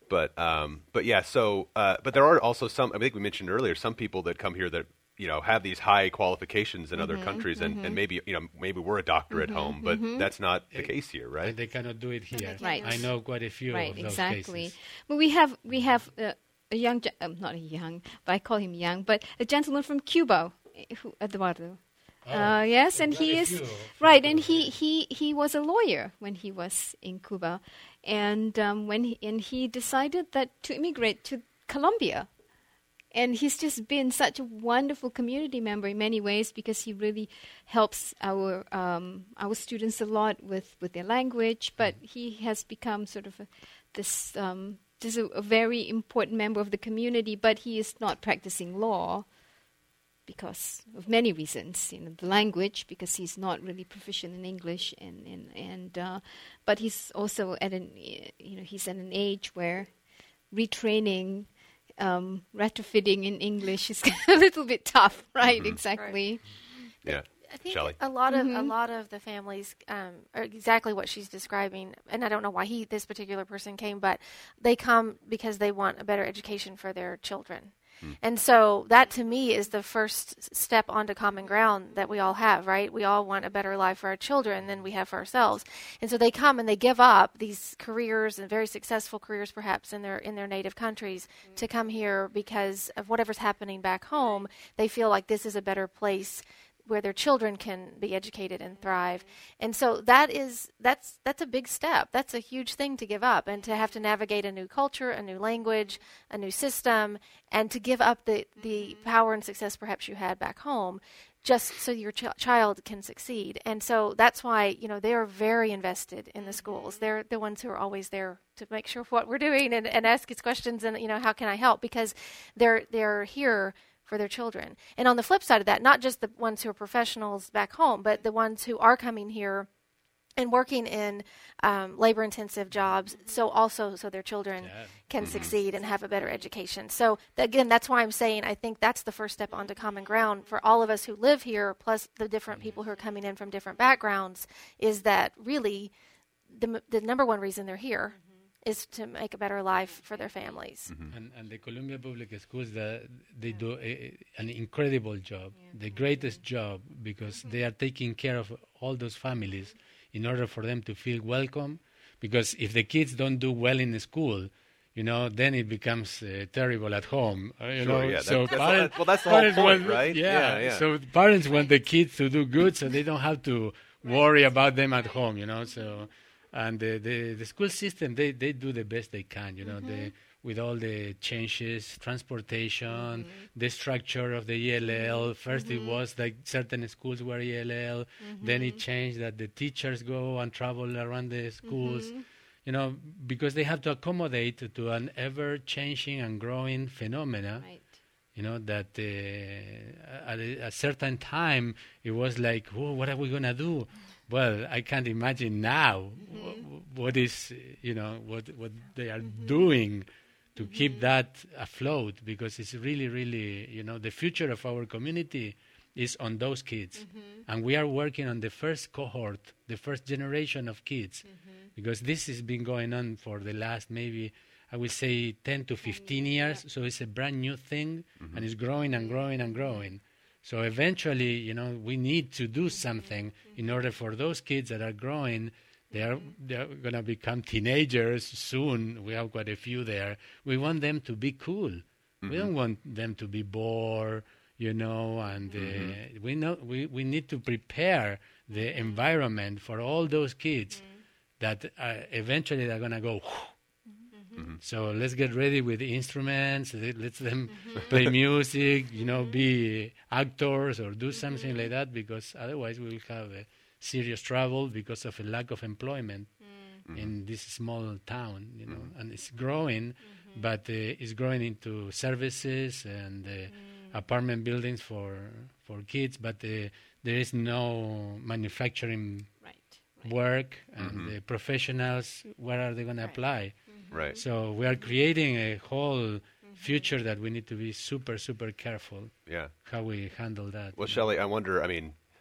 But um, but yeah, so uh, but there are also some. I think we mentioned earlier some people that come here that you know have these high qualifications in mm-hmm, other countries, mm-hmm. and, and maybe you know maybe we're a doctor mm-hmm, at home, but mm-hmm. that's not the case here, right? And they cannot do it here. Right. I know quite a few right, of those exactly. cases. But we have we have uh, a young, ge- um, not a young, but I call him young, but a gentleman from Cuba, who, Eduardo. Oh, uh, yes, and he is right, and he, he, he was a lawyer when he was in Cuba, and um, when he, and he decided that to immigrate to Colombia, and he's just been such a wonderful community member in many ways because he really helps our um, our students a lot with, with their language, but he has become sort of a, this um, just a, a very important member of the community, but he is not practicing law. Because of many reasons, you know, the language, because he's not really proficient in English, and and, and uh, but he's also at an you know he's at an age where retraining, um, retrofitting in English is a little bit tough, right? Mm-hmm. Exactly. Right. Yeah. I think Shelley. a lot of mm-hmm. a lot of the families um, are exactly what she's describing, and I don't know why he this particular person came, but they come because they want a better education for their children. And so that, to me, is the first step onto common ground that we all have, right? We all want a better life for our children than we have for ourselves. And so they come and they give up these careers, and very successful careers perhaps in their in their native countries, mm-hmm. to come here because of whatever's happening back home. They feel like this is a better place where their children can be educated and thrive. And so that is that's that's a big step. That's a huge thing to give up, and to have to navigate a new culture, a new language, a new system, and to give up the, the power and success perhaps you had back home just so your ch- child can succeed. And so that's why, you know, they are very invested in the schools. They're the ones who are always there to make sure what we're doing and, and ask us questions and, you know, how can I help? Because they're they're here for their children. And on the flip side of that, not just the ones who are professionals back home, but the ones who are coming here and working in um, labor-intensive jobs, so also so their children yeah. can mm-hmm. succeed and have a better education. So th- again, that's why I'm saying I think that's the first step onto common ground for all of us who live here, plus the different people who are coming in from different backgrounds, is that really the, the number one reason they're here is to make a better life for their families. Mm-hmm. And, and the Columbia Public Schools, the, they do a, an incredible job, yeah. the greatest job, because mm-hmm. they are taking care of all those families in order for them to feel welcome. Because if the kids don't do well in the school, you know, then it becomes uh, terrible at home. Uh, you sure, know, yeah. so that, parents, that's, well, that's the whole point, want, right? Yeah, yeah, yeah. So parents want the kids to do good, so they don't have to worry about them at home. You know, so. And the, the, the school system, they, they do the best they can, you know, mm-hmm. the, with all the changes, transportation, mm-hmm. the structure of the E L L. First mm-hmm. it was like certain schools were E L L. Mm-hmm. Then it changed that the teachers go and travel around the schools, mm-hmm. you know, because they have to accommodate to an ever-changing and growing phenomena. Right. You know, that uh, at a, a certain time, it was like, oh, what are we going to do? Well, I can't imagine now mm-hmm. w- what is, you know, what what they are mm-hmm. doing to mm-hmm. keep that afloat, because it's really, really, you know, the future of our community is on those kids. Mm-hmm. And we are working on the first cohort, the first generation of kids, mm-hmm. because this has been going on for the last maybe, I would say, ten to fifteen years. Yeah. So it's a brand new thing, mm-hmm. and it's growing and growing and growing. So eventually, you know, we need to do something mm-hmm. in order for those kids that are growing. They are they're going to become teenagers soon. We have quite a few there. We want them to be cool. Mm-hmm. We don't want them to be bored, you know. And mm-hmm. uh, we know we, we need to prepare the environment for all those kids mm-hmm. that uh, eventually they're going to go. Mm-hmm. So let's get ready with the instruments. Let let's them mm-hmm. play music, you know, be actors or do something mm-hmm. like that, because otherwise we will have a serious trouble because of a lack of employment mm-hmm. in this small town, you know, mm-hmm. and it's growing, mm-hmm. but uh, it's growing into services and uh, mm-hmm. apartment buildings for for kids, but uh, there is no manufacturing right. Right. work, and mm-hmm. the professionals, where are they going right. to apply? Right. So we are creating a whole mm-hmm. future that we need to be super, super careful yeah. how we handle that. Well, Shelley, I wonder, I mean,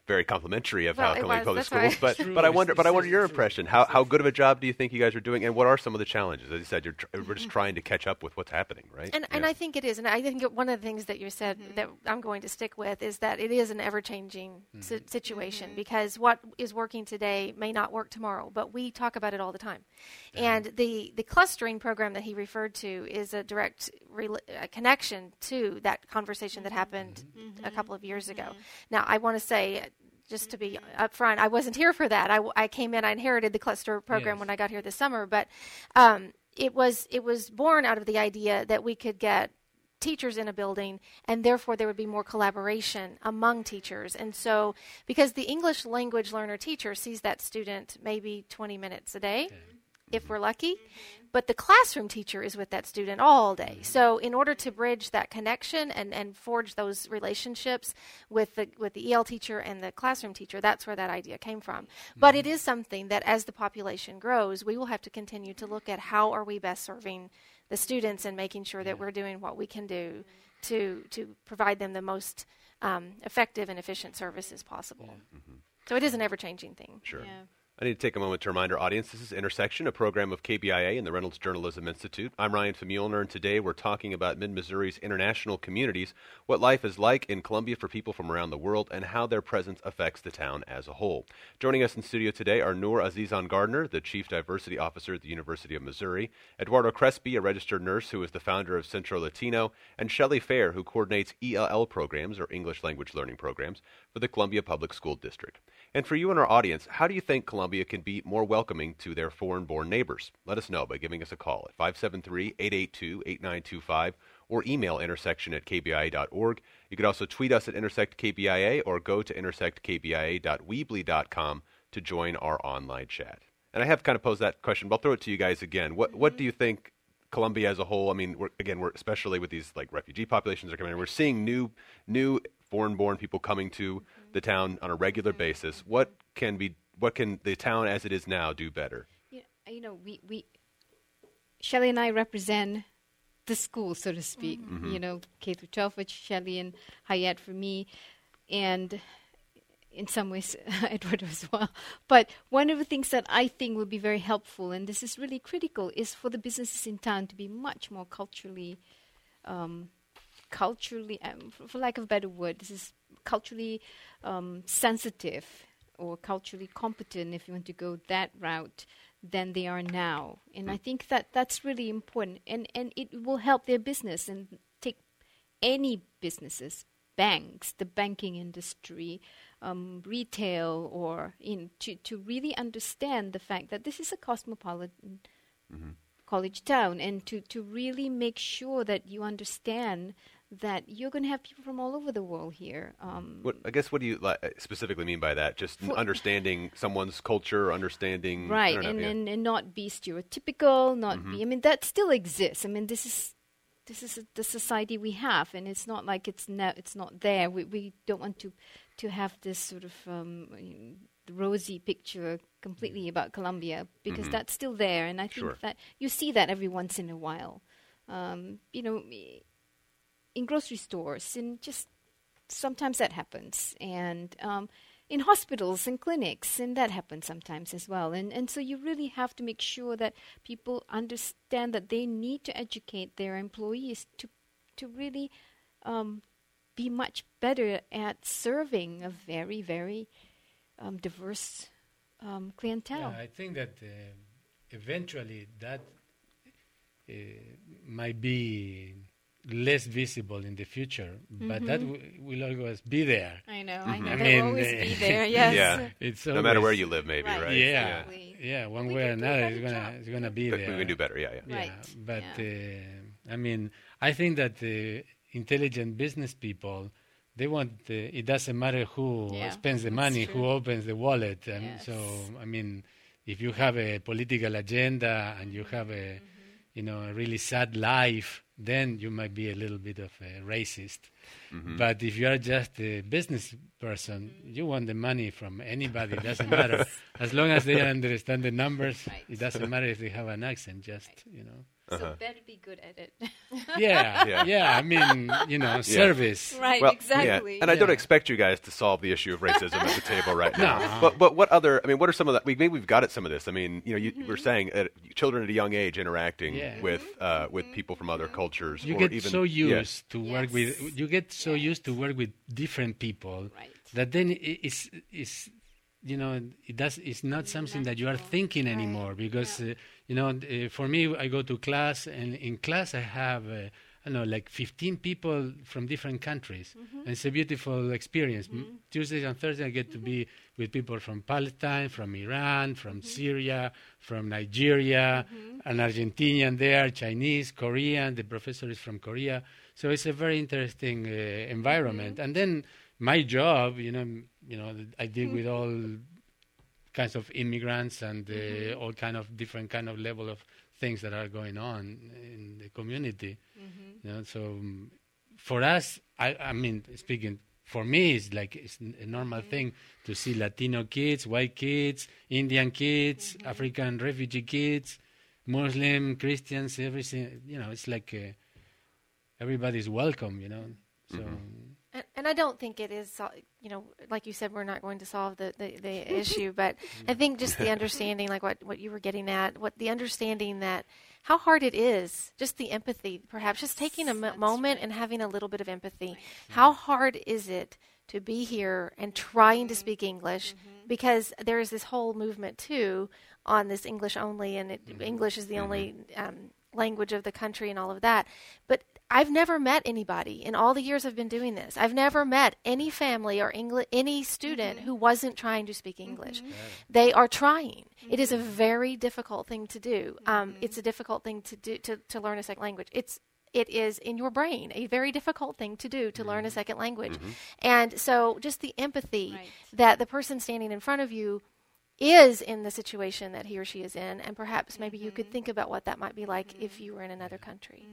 very complimentary of Well, how it Columbia was, Public that's Schools. right. But True, but I it's- wonder but I it's- wonder your it's true. impression. How how good of a job do you think you guys are doing, and what are some of the challenges? As you said, you're tr- we're just trying to catch up with what's happening, right? And, and Yeah. I think it is. And I think it- one of the things that you said that I'm going to stick with is that it is an ever-changing si- situation because what is working today may not work tomorrow, but we talk about it all the time. And the, the clustering program that he referred to is a direct rela- uh, connection to that conversation that happened a couple of years ago. Now, I want to say, uh, just to be upfront, I wasn't here for that. I, w- I came in, I inherited the cluster program Yes. when I got here this summer, but um, it was it was born out of the idea that we could get teachers in a building and therefore there would be more collaboration among teachers. And so because the English language learner teacher sees that student maybe twenty minutes a day, if we're lucky, but the classroom teacher is with that student all day. So in order to bridge that connection and, and forge those relationships with the with the E L teacher and the classroom teacher, that's where that idea came from. But it is something that as the population grows, we will have to continue to look at how are we best serving the students and making sure that we're doing what we can do to to provide them the most um, effective and efficient services possible. So it is an ever-changing thing. Sure. Yeah. I need to take a moment to remind our audience this is Intersection, a program of K B I A and the Reynolds Journalism Institute. I'm Ryan Famulner, and today we're talking about Mid-Missouri's international communities, what life is like in Columbia for people from around the world, and how their presence affects the town as a whole. Joining us in studio today are Noor Azizan Gardner, the Chief Diversity Officer at the University of Missouri, Eduardo Crespi, a registered nurse who is the founder of Centro Latino, and Shelley Fair, who coordinates E L L programs, or English Language Learning Programs, for the Columbia Public School District. And for you and our audience, how do you think Columbia can be more welcoming to their foreign-born neighbors? Let us know by giving us a call at five seven three, eight eight two, eight nine two five or email intersection at k b i a dot org. You could also tweet us at intersect K B I A or go to intersect K B I A dot weebly dot com to join our online chat. And I have kind of posed that question, but I'll throw it to you guys again. What what do you think Columbia as a whole? I mean, we're, again, we're especially with these like refugee populations that are coming in, we're seeing new new foreign-born people coming to the town on a regular basis. What can be what can the town as it is now do better? Yeah, you know, we, we Shelley and I represent the school, so to speak. Mm-hmm. You know, K through twelve for Shelley and Hayat for me, and in some ways Edward as well. But one of the things that I think will be very helpful, and this is really critical, is for the businesses in town to be much more culturally, um, culturally, um, for, for lack of a better word, this is culturally um, sensitive or culturally competent, if you want to go that route, than they are now. And I think that that's really important. And, and it will help their business. And take any businesses, banks, the banking industry, um, retail, or in to, to really understand the fact that this is a cosmopolitan Mm-hmm. college town, and to, to really make sure that you understand that you're going to have people from all over the world here. Um, What I guess what do you li- specifically mean by that? Just For- understanding someone's culture, understanding I right, don't know, and, yeah. and, and not be stereotypical, not Mm-hmm. be, I mean, that still exists. I mean, this is this is the society we have, and it's not like it's no, it's not there. We we don't want to to have this sort of um, rosy picture completely about Columbia, because Mhm. that's still there, and I think Sure. that you see that every once in a while. Um, you know, in grocery stores, and just sometimes that happens, and um, in hospitals and clinics, and that happens sometimes as well. And and so you really have to make sure that people understand that they need to educate their employees to to really um, be much better at serving a very, very um, diverse um, clientele. Yeah, I think that uh, eventually that uh, might be less visible in the future, but that w- will always be there. I know, I know. I They'll mean, always uh, be there, yes. Yeah. It's No matter where always- you live, maybe, Right. right? Yeah, Exactly. yeah, one We way or can do a another, better it's gonna job. it's gonna be But there. we can do better, yeah, yeah. Yeah, Right, but yeah. uh, I mean, I think that uh, intelligent business people, they want. Uh, it doesn't matter who Yeah, spends the that's money, true. who opens the wallet, and Yes. so I mean, if you have a political agenda and you have a, you know, a really sad life, then you might be a little bit of a racist. Mm-hmm. But if you are just a business person, you want the money from anybody. It doesn't matter. As long as they understand the numbers, Right. it doesn't matter if they have an accent, just, you know. So Uh-huh. better be good at it. Yeah, Yeah. yeah, I mean, you know, service. Right, Well, exactly. Yeah. And I don't Yeah. expect you guys to solve the issue of racism at the table right now. No. But but what other? I mean, what are some of the? We, maybe we've got at some of this. I mean, you know, you, Mm-hmm. we're saying uh, children at a young age interacting Yeah. with uh, with people from other cultures. You or get even, so yeah. used to work with, Yes. you get so Yes. used to work with different people Right. that then i- it's, it's, you know, it does, it's not something that you are thinking anymore because, uh, you know, uh, for me, I go to class and in class I have, uh, I don't know, like fifteen people from different countries. And it's a beautiful experience. M Tuesdays and Thursdays I get to be with people from Palestine, from Iran, from Syria, from Nigeria, an Argentinian there, Chinese, Korean, the professor is from Korea. So it's a very interesting uh, environment. And then my job, you know, m- you know, th- I deal with all kinds of immigrants and uh, all kind of different kind of level of things that are going on in the community. You know, so um, for us, I, I mean, speaking for me, it's like it's n- a normal thing to see Latino kids, white kids, Indian kids, African refugee kids, Muslim, Christians, everything. You know, it's like uh, everybody's welcome. You know, so. And, and I don't think it is, sol- you know, like you said, we're not going to solve the, the, the issue, but I think just the understanding, like what, what you were getting at, what the understanding that how hard it is, just the empathy, perhaps just taking a m- That's moment right. and having a little bit of empathy. How hard is it to be here and trying to speak English? Because there is this whole movement, too, on this English only, and it, English is the only um, language of the country and all of that. But I've never met anybody in all the years I've been doing this. I've never met any family or Engli- any student who wasn't trying to speak English. They are trying. It is a very difficult thing to do. Um, it's a difficult thing to do to, to learn a second language. It's it is in your brain a very difficult thing to do to learn a second language. And so just the empathy Right. that the person standing in front of you is in the situation that he or she is in, and perhaps maybe you could think about what that might be like if you were in another country.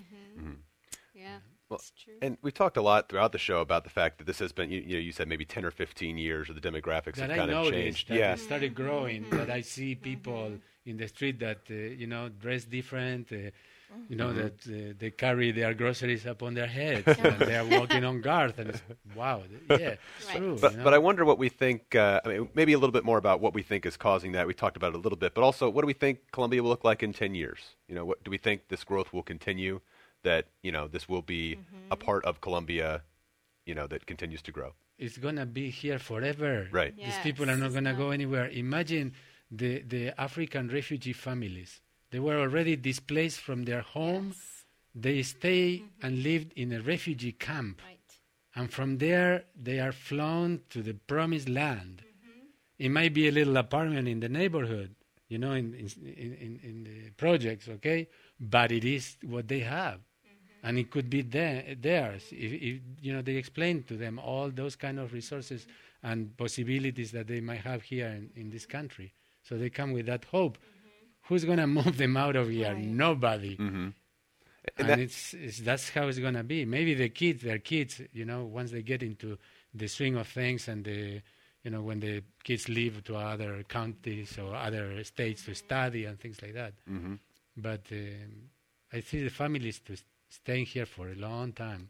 Yeah, Well, that's true. And we've talked a lot throughout the show about the fact that this has been, you, you know, you said maybe ten or fifteen years, or the demographics That have I kind of noticed changed. that Yeah. it started growing. That I see people in the street that uh, you know dress different. Uh, you know that uh, they carry their groceries up on their heads and they are walking on guard. And it's, wow, th- yeah, it's Right. true. But, you know? but I wonder what we think, uh, I mean, maybe a little bit more about what we think is causing that. We talked about it a little bit, but also what do we think Colombia will look like in ten years? You know, what do we think this growth will continue, that, you know, this will be a part of Colombia, you know, that continues to grow? It's gonna be here forever. Right. These people are Yes, not it's gonna not- go anywhere. Imagine the the African refugee families. They were already displaced from their home. They stay and lived in a refugee camp. Right. And from there, they are flown to the promised land. It might be a little apartment in the neighborhood, you know, in, in, in, in the projects, okay? But it is what they have. And it could be their, theirs. If, if, you know, they explain to them all those kind of resources and possibilities that they might have here in, in this country. So they come with that hope. Who's going to move them out of here? Right. Nobody. Mm-hmm. And that- it's, it's that's how it's gonna be. Maybe the kids, their kids, you know, once they get into the swing of things, and the, you know, when the kids leave to other counties or other states to study and things like that. Mm-hmm. But um, I see the families to s- staying here for a long time.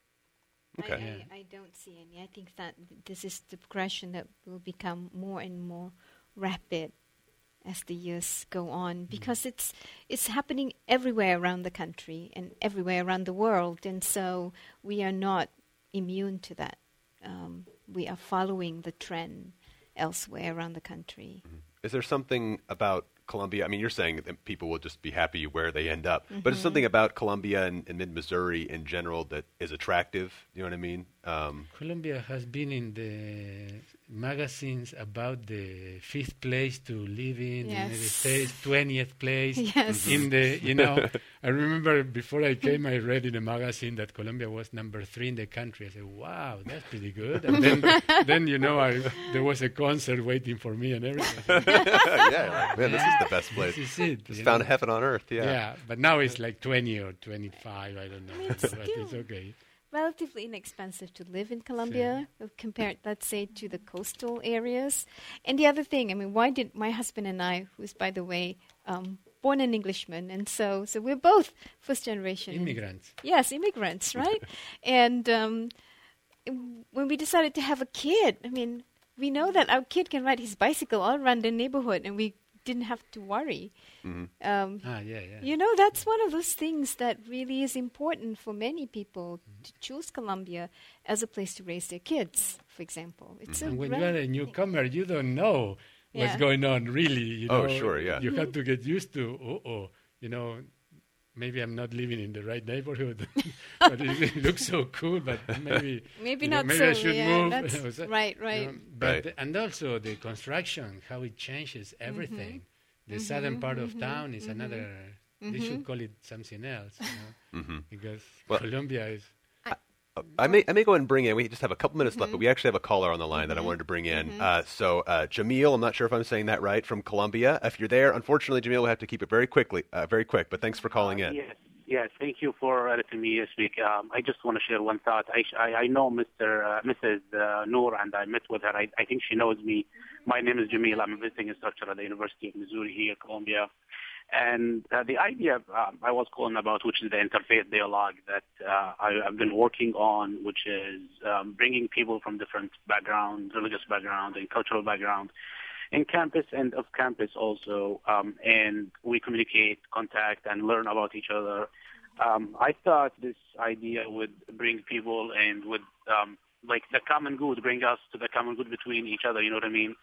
Okay. I, Yeah. I, I don't see any. I think that th- this is the progression that will become more and more rapid as the years go on, because it's it's happening everywhere around the country and everywhere around the world, and so we are not immune to that. Um, we are following the trend elsewhere around the country. Is there something about Colombia? I mean, you're saying that people will just be happy where they end up, Mm-hmm. but is something about Colombia and, and mid-Missouri in general that is attractive? You know what I mean? Um, Colombia has been in the magazines about the fifth place to live in, the United Yes. States, twentieth place. Yes. In the, you know, I remember before I came, I read in a magazine that Colombia was number three in the country. I said, wow, that's pretty good. And then, then you know, I, there was a concert waiting for me and everything. yeah, like, man, this is the best place. This is it. Just you found know. heaven on earth. Yeah. Yeah, but now it's like twenty or twenty-five, I don't know. it's but it's still- okay. Relatively inexpensive to live in Colombia uh, compared, let's say, to the coastal areas. And the other thing, I mean, why did my husband and I, who's, by the way, um, born an Englishman, and so so we're both first generation Immigrants. Yes, immigrants, right? And um, when we decided to have a kid, I mean, we know that our kid can ride his bicycle all around the neighborhood, and we didn't have to worry. Mm-hmm. Um, ah, yeah, yeah. You know, that's one of those things that really is important for many people mm-hmm. to choose Columbia as a place to raise their kids, for example. It's mm-hmm. a and when re- you are a newcomer, you don't know yeah. what's going on, really. You know, oh, sure, yeah. You have to get used to, oh, you know, maybe I'm not living in the right neighborhood. But it, it looks so cool, but maybe maybe you know, not maybe so. I should yeah, move. that's so, right, right. You know, but right. And also the construction, how it changes everything. Mm-hmm. The mm-hmm, southern part mm-hmm, of town is mm-hmm, another. Mm-hmm. They should call it something else, you know, mm-hmm. because well, Columbia is. I, I may I may go ahead and bring in. We just have a couple minutes mm-hmm. left, but we actually have a caller on the line mm-hmm. that I wanted to bring in. Mm-hmm. Uh, so uh, Jamil, I'm not sure if I'm saying that right, from Columbia. If you're there, unfortunately, Jamil, we have to keep it very quickly, uh, very quick. But thanks for calling uh, in. Yes, yes. Thank you for letting me speak. Um, I just want to share one thought. I I, I know Mister Uh, Missus Uh, Noor, and I met with her. I, I think she knows me. My name is Jamil. I'm a visiting instructor at the University of Missouri here, Columbia. And uh, the idea um, I was calling about, which is the interfaith dialogue that uh, I, I've been working on, which is um, bringing people from different backgrounds, religious background and cultural background, in campus and off campus also, um, and we communicate, contact, and learn about each other. Um, I thought this idea would bring people and would, um, like, the common good, bring us to the common good between each other, you know what I mean?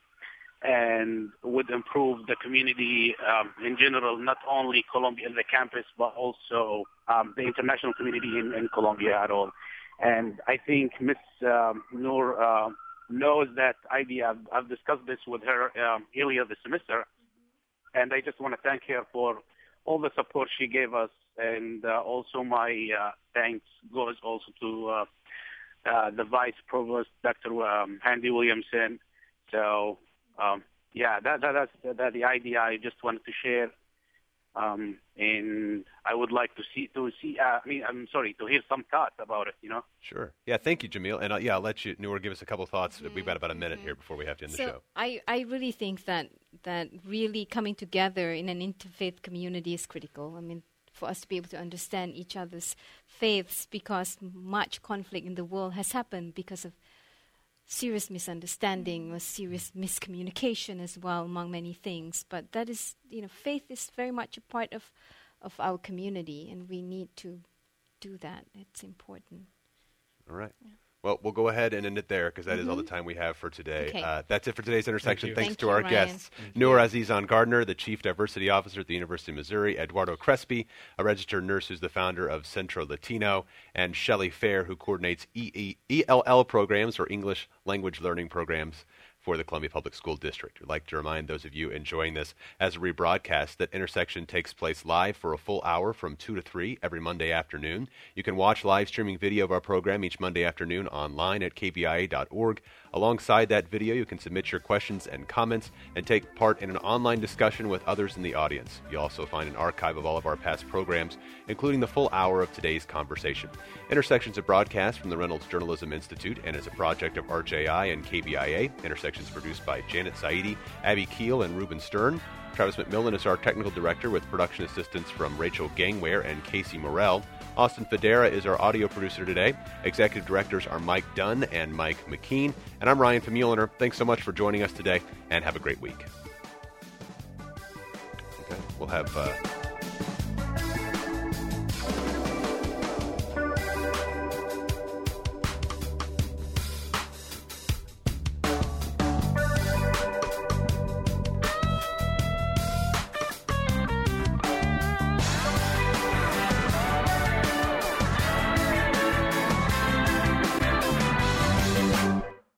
And would improve the community um, in general, not only Columbia, the campus, but also um, the international community in, in Columbia at all. And I think Miz Um, Noor uh, knows that idea. I've, I've discussed this with her um, earlier this semester, and I just want to thank her for all the support she gave us. And uh, also my uh, thanks goes also to uh, uh, the Vice Provost, Doctor Um, Handy Williamson. So, um, yeah, that, that, that's that, that the idea I just wanted to share. Um, and I would like to see, to see. Uh, I mean, I'm sorry, to hear some thoughts about it. You know. Sure. Yeah. Thank you, Jamil. And uh, yeah, I'll let you, Noor, give us a couple of thoughts. Mm-hmm. We've got about a minute mm-hmm. here before we have to end so the show. I, I really think that that really coming together in an interfaith community is critical. I mean, for us to be able to understand each other's faiths, because much conflict in the world has happened because of serious misunderstanding or serious miscommunication as well, among many things. But that is, you know, faith is very much a part of, of our community, and we need to do that. It's important. All right. Yeah. Well, we'll go ahead and end it there because that mm-hmm. is all the time we have for today. Okay. Uh, that's it for today's Intersection. Thank Thanks Thank to you, our Ryan. guests, Noor Azizan Gardner, the Chief Diversity Officer at the University of Missouri, Eduardo Crespi, a registered nurse who's the founder of Centro Latino, and Shelley Fair, who coordinates E L L programs, or English Language Learning Programs, for the Columbia Public School District. We'd like to remind those of you enjoying this as a rebroadcast that Intersection takes place live for a full hour from two to three every Monday afternoon. You can watch live streaming video of our program each Monday afternoon online at k b i a dot org. Alongside that video, you can submit your questions and comments and take part in an online discussion with others in the audience. You'll also find an archive of all of our past programs, including the full hour of today's conversation. Intersections is a broadcast from the Reynolds Journalism Institute and is a project of R J I and K B I A. Intersections is produced by Janet Saidi, Abby Keel, and Ruben Stern. Travis McMillan is our technical director with production assistance from Rachel Gangware and Casey Morrell. Austin Federa is our audio producer today. Executive directors are Mike Dunn and Mike McKean. And I'm Ryan Famuliner. Thanks so much for joining us today, and have a great week. Okay, we'll have... Uh